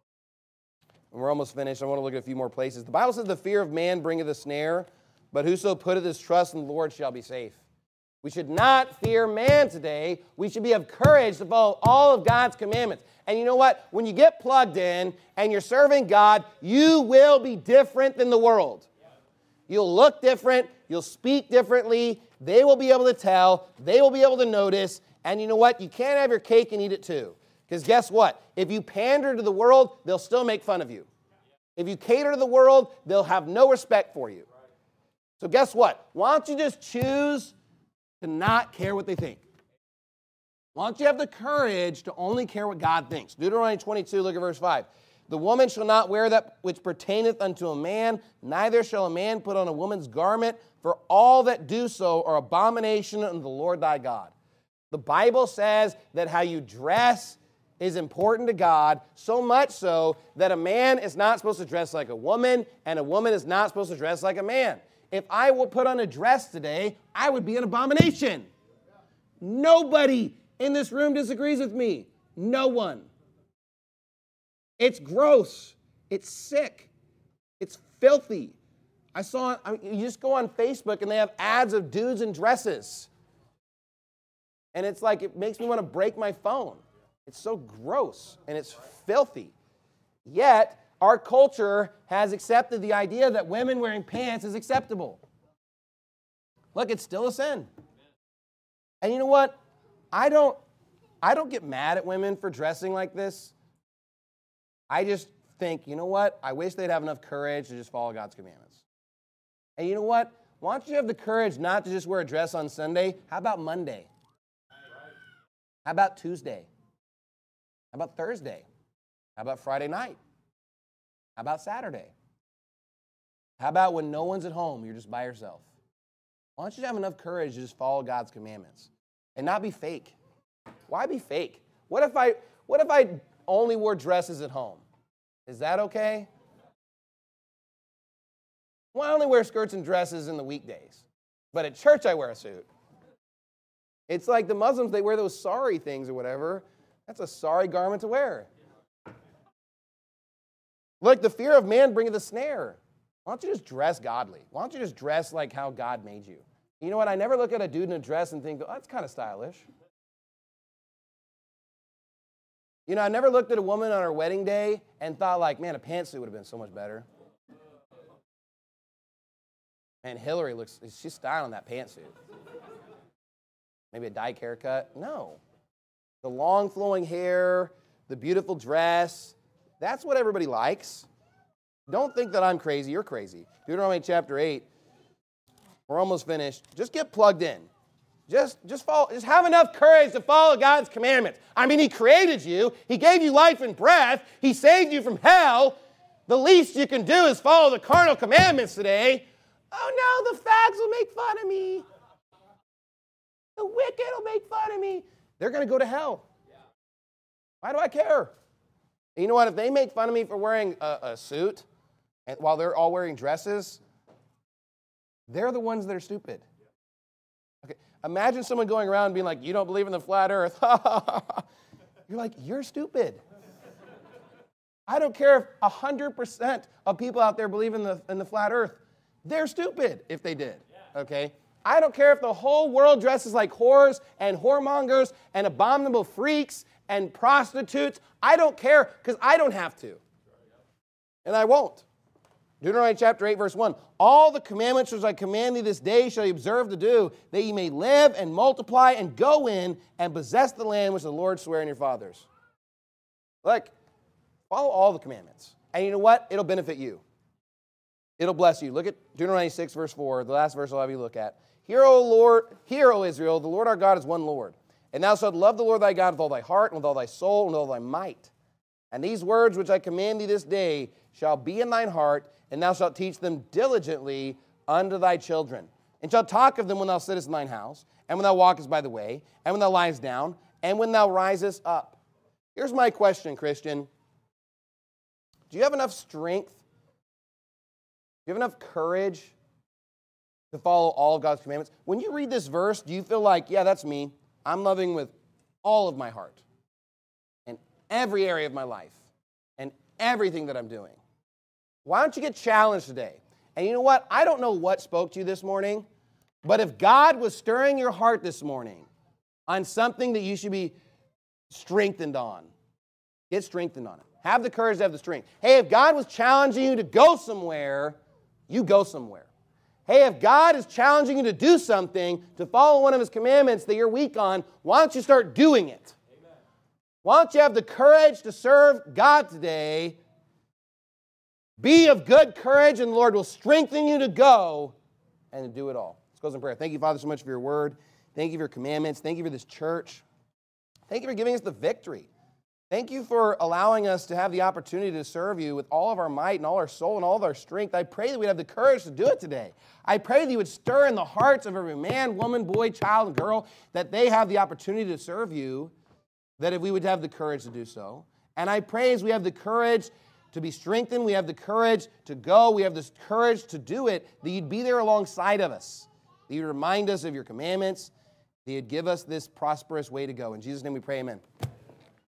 And we're almost finished. I want to look at a few more places. The Bible says the fear of man bringeth a snare, but whoso putteth his trust in the Lord shall be safe. We should not fear man today. We should be of courage to follow all of God's commandments. And you know what? When you get plugged in and you're serving God, you will be different than the world. You'll look different. You'll speak differently. They will be able to tell. They will be able to notice. And you know what? You can't have your cake and eat it too. Because guess what? If you pander to the world, they'll still make fun of you. If you cater to the world, they'll have no respect for you. So guess what? Why don't you just choose to not care what they think? Why don't you have the courage to only care what God thinks? Deuteronomy 22, look at verse 5. The woman shall not wear that which pertaineth unto a man, neither shall a man put on a woman's garment, for all that do so are abomination unto the Lord thy God. The Bible says that how you dress is important to God, so much so that a man is not supposed to dress like a woman, and a woman is not supposed to dress like a man. If I will put on a dress today, I would be an abomination. Nobody in this room disagrees with me. No one. It's gross. It's sick. It's filthy. You just go on Facebook and they have ads of dudes in dresses. And it's like, it makes me want to break my phone. It's so gross and it's filthy. Yet, our culture has accepted the idea that women wearing pants is acceptable. Look, it's still a sin. And you know what? I don't get mad at women for dressing like this. I just think, you know what? I wish they'd have enough courage to just follow God's commandments. And you know what? Why don't you have the courage not to just wear a dress on Sunday? How about Monday? How about Tuesday? How about Thursday? How about Friday night? How about Saturday? How about when no one's at home, you're just by yourself? Why don't you have enough courage to just follow God's commandments and not be fake? Why be fake? What if I only wore dresses at home? Is that okay? Well, I only wear skirts and dresses in the weekdays, but at church I wear a suit. It's like the Muslims, they wear those sari things or whatever. That's a sorry garment to wear. Look, the fear of man bringeth a snare. Why don't you just dress godly? Why don't you just dress like how God made you? You know what? I never look at a dude in a dress and think, oh, that's kind of stylish. You know, I never looked at a woman on her wedding day and thought like, man, a pantsuit would have been so much better. Man, Hillary she's styling that pantsuit. Maybe a dyke haircut. No. The long flowing hair, the beautiful dress, that's what everybody likes. Don't think that I'm crazy, you're crazy. Deuteronomy chapter 8, we're almost finished. Just get plugged in. Just have enough courage to follow God's commandments. I mean, He created you. He gave you life and breath. He saved you from hell. The least you can do is follow the carnal commandments today. Oh no, the fags will make fun of me. The wicked will make fun of me. They're going to go to hell. Why do I care? And you know what? If they make fun of me for wearing a suit and while they're all wearing dresses, they're the ones that are stupid. Okay, imagine someone going around and being like, you don't believe in the flat earth. You're like, you're stupid. I don't care if 100% of people out there believe in the flat earth. They're stupid if they did, okay? I don't care if the whole world dresses like whores and whoremongers and abominable freaks and prostitutes. I don't care because I don't have to. And I won't. Deuteronomy chapter 8, verse 1. All the commandments which I command thee this day shall ye observe to do, that ye may live and multiply and go in and possess the land which the Lord sware in your fathers. Look, follow all the commandments. And you know what? It'll benefit you. It'll bless you. Look at Deuteronomy 6, verse 4, the last verse I'll have you look at. Hear, O Israel, the Lord our God is one Lord. And thou shalt love the Lord thy God with all thy heart, and with all thy soul, and with all thy might. And these words which I command thee this day shall be in thine heart, and thou shalt teach them diligently unto thy children. And shalt talk of them when thou sittest in thine house, and when thou walkest by the way, and when thou liest down, and when thou risest up. Here's my question, Christian. Do you have enough strength? Do you have enough courage to follow all of God's commandments? When you read this verse, do you feel like, yeah, that's me. I'm loving with all of my heart and every area of my life and everything that I'm doing? Why don't you get challenged today? And you know what? I don't know what spoke to you this morning, but if God was stirring your heart this morning on something that you should be strengthened on, get strengthened on it. Have the courage to have the strength. Hey, if God was challenging you to go somewhere, you go somewhere. Hey, if God is challenging you to do something, to follow one of His commandments that you're weak on, why don't you start doing it? Amen. Why don't you have the courage to serve God today? Be of good courage, and the Lord will strengthen you to go and to do it all. Let's close in prayer. Thank you, Father, so much for your word. Thank you for your commandments. Thank you for this church. Thank you for giving us the victory. Thank you for allowing us to have the opportunity to serve you with all of our might and all our soul and all of our strength. I pray that we'd have the courage to do it today. I pray that you would stir in the hearts of every man, woman, boy, child, and girl, that they have the opportunity to serve you, that if we would have the courage to do so. And I pray as we have the courage to be strengthened, we have the courage to go, we have the courage to do it, that you'd be there alongside of us, that you'd remind us of your commandments, that you'd give us this prosperous way to go. In Jesus' name we pray, amen.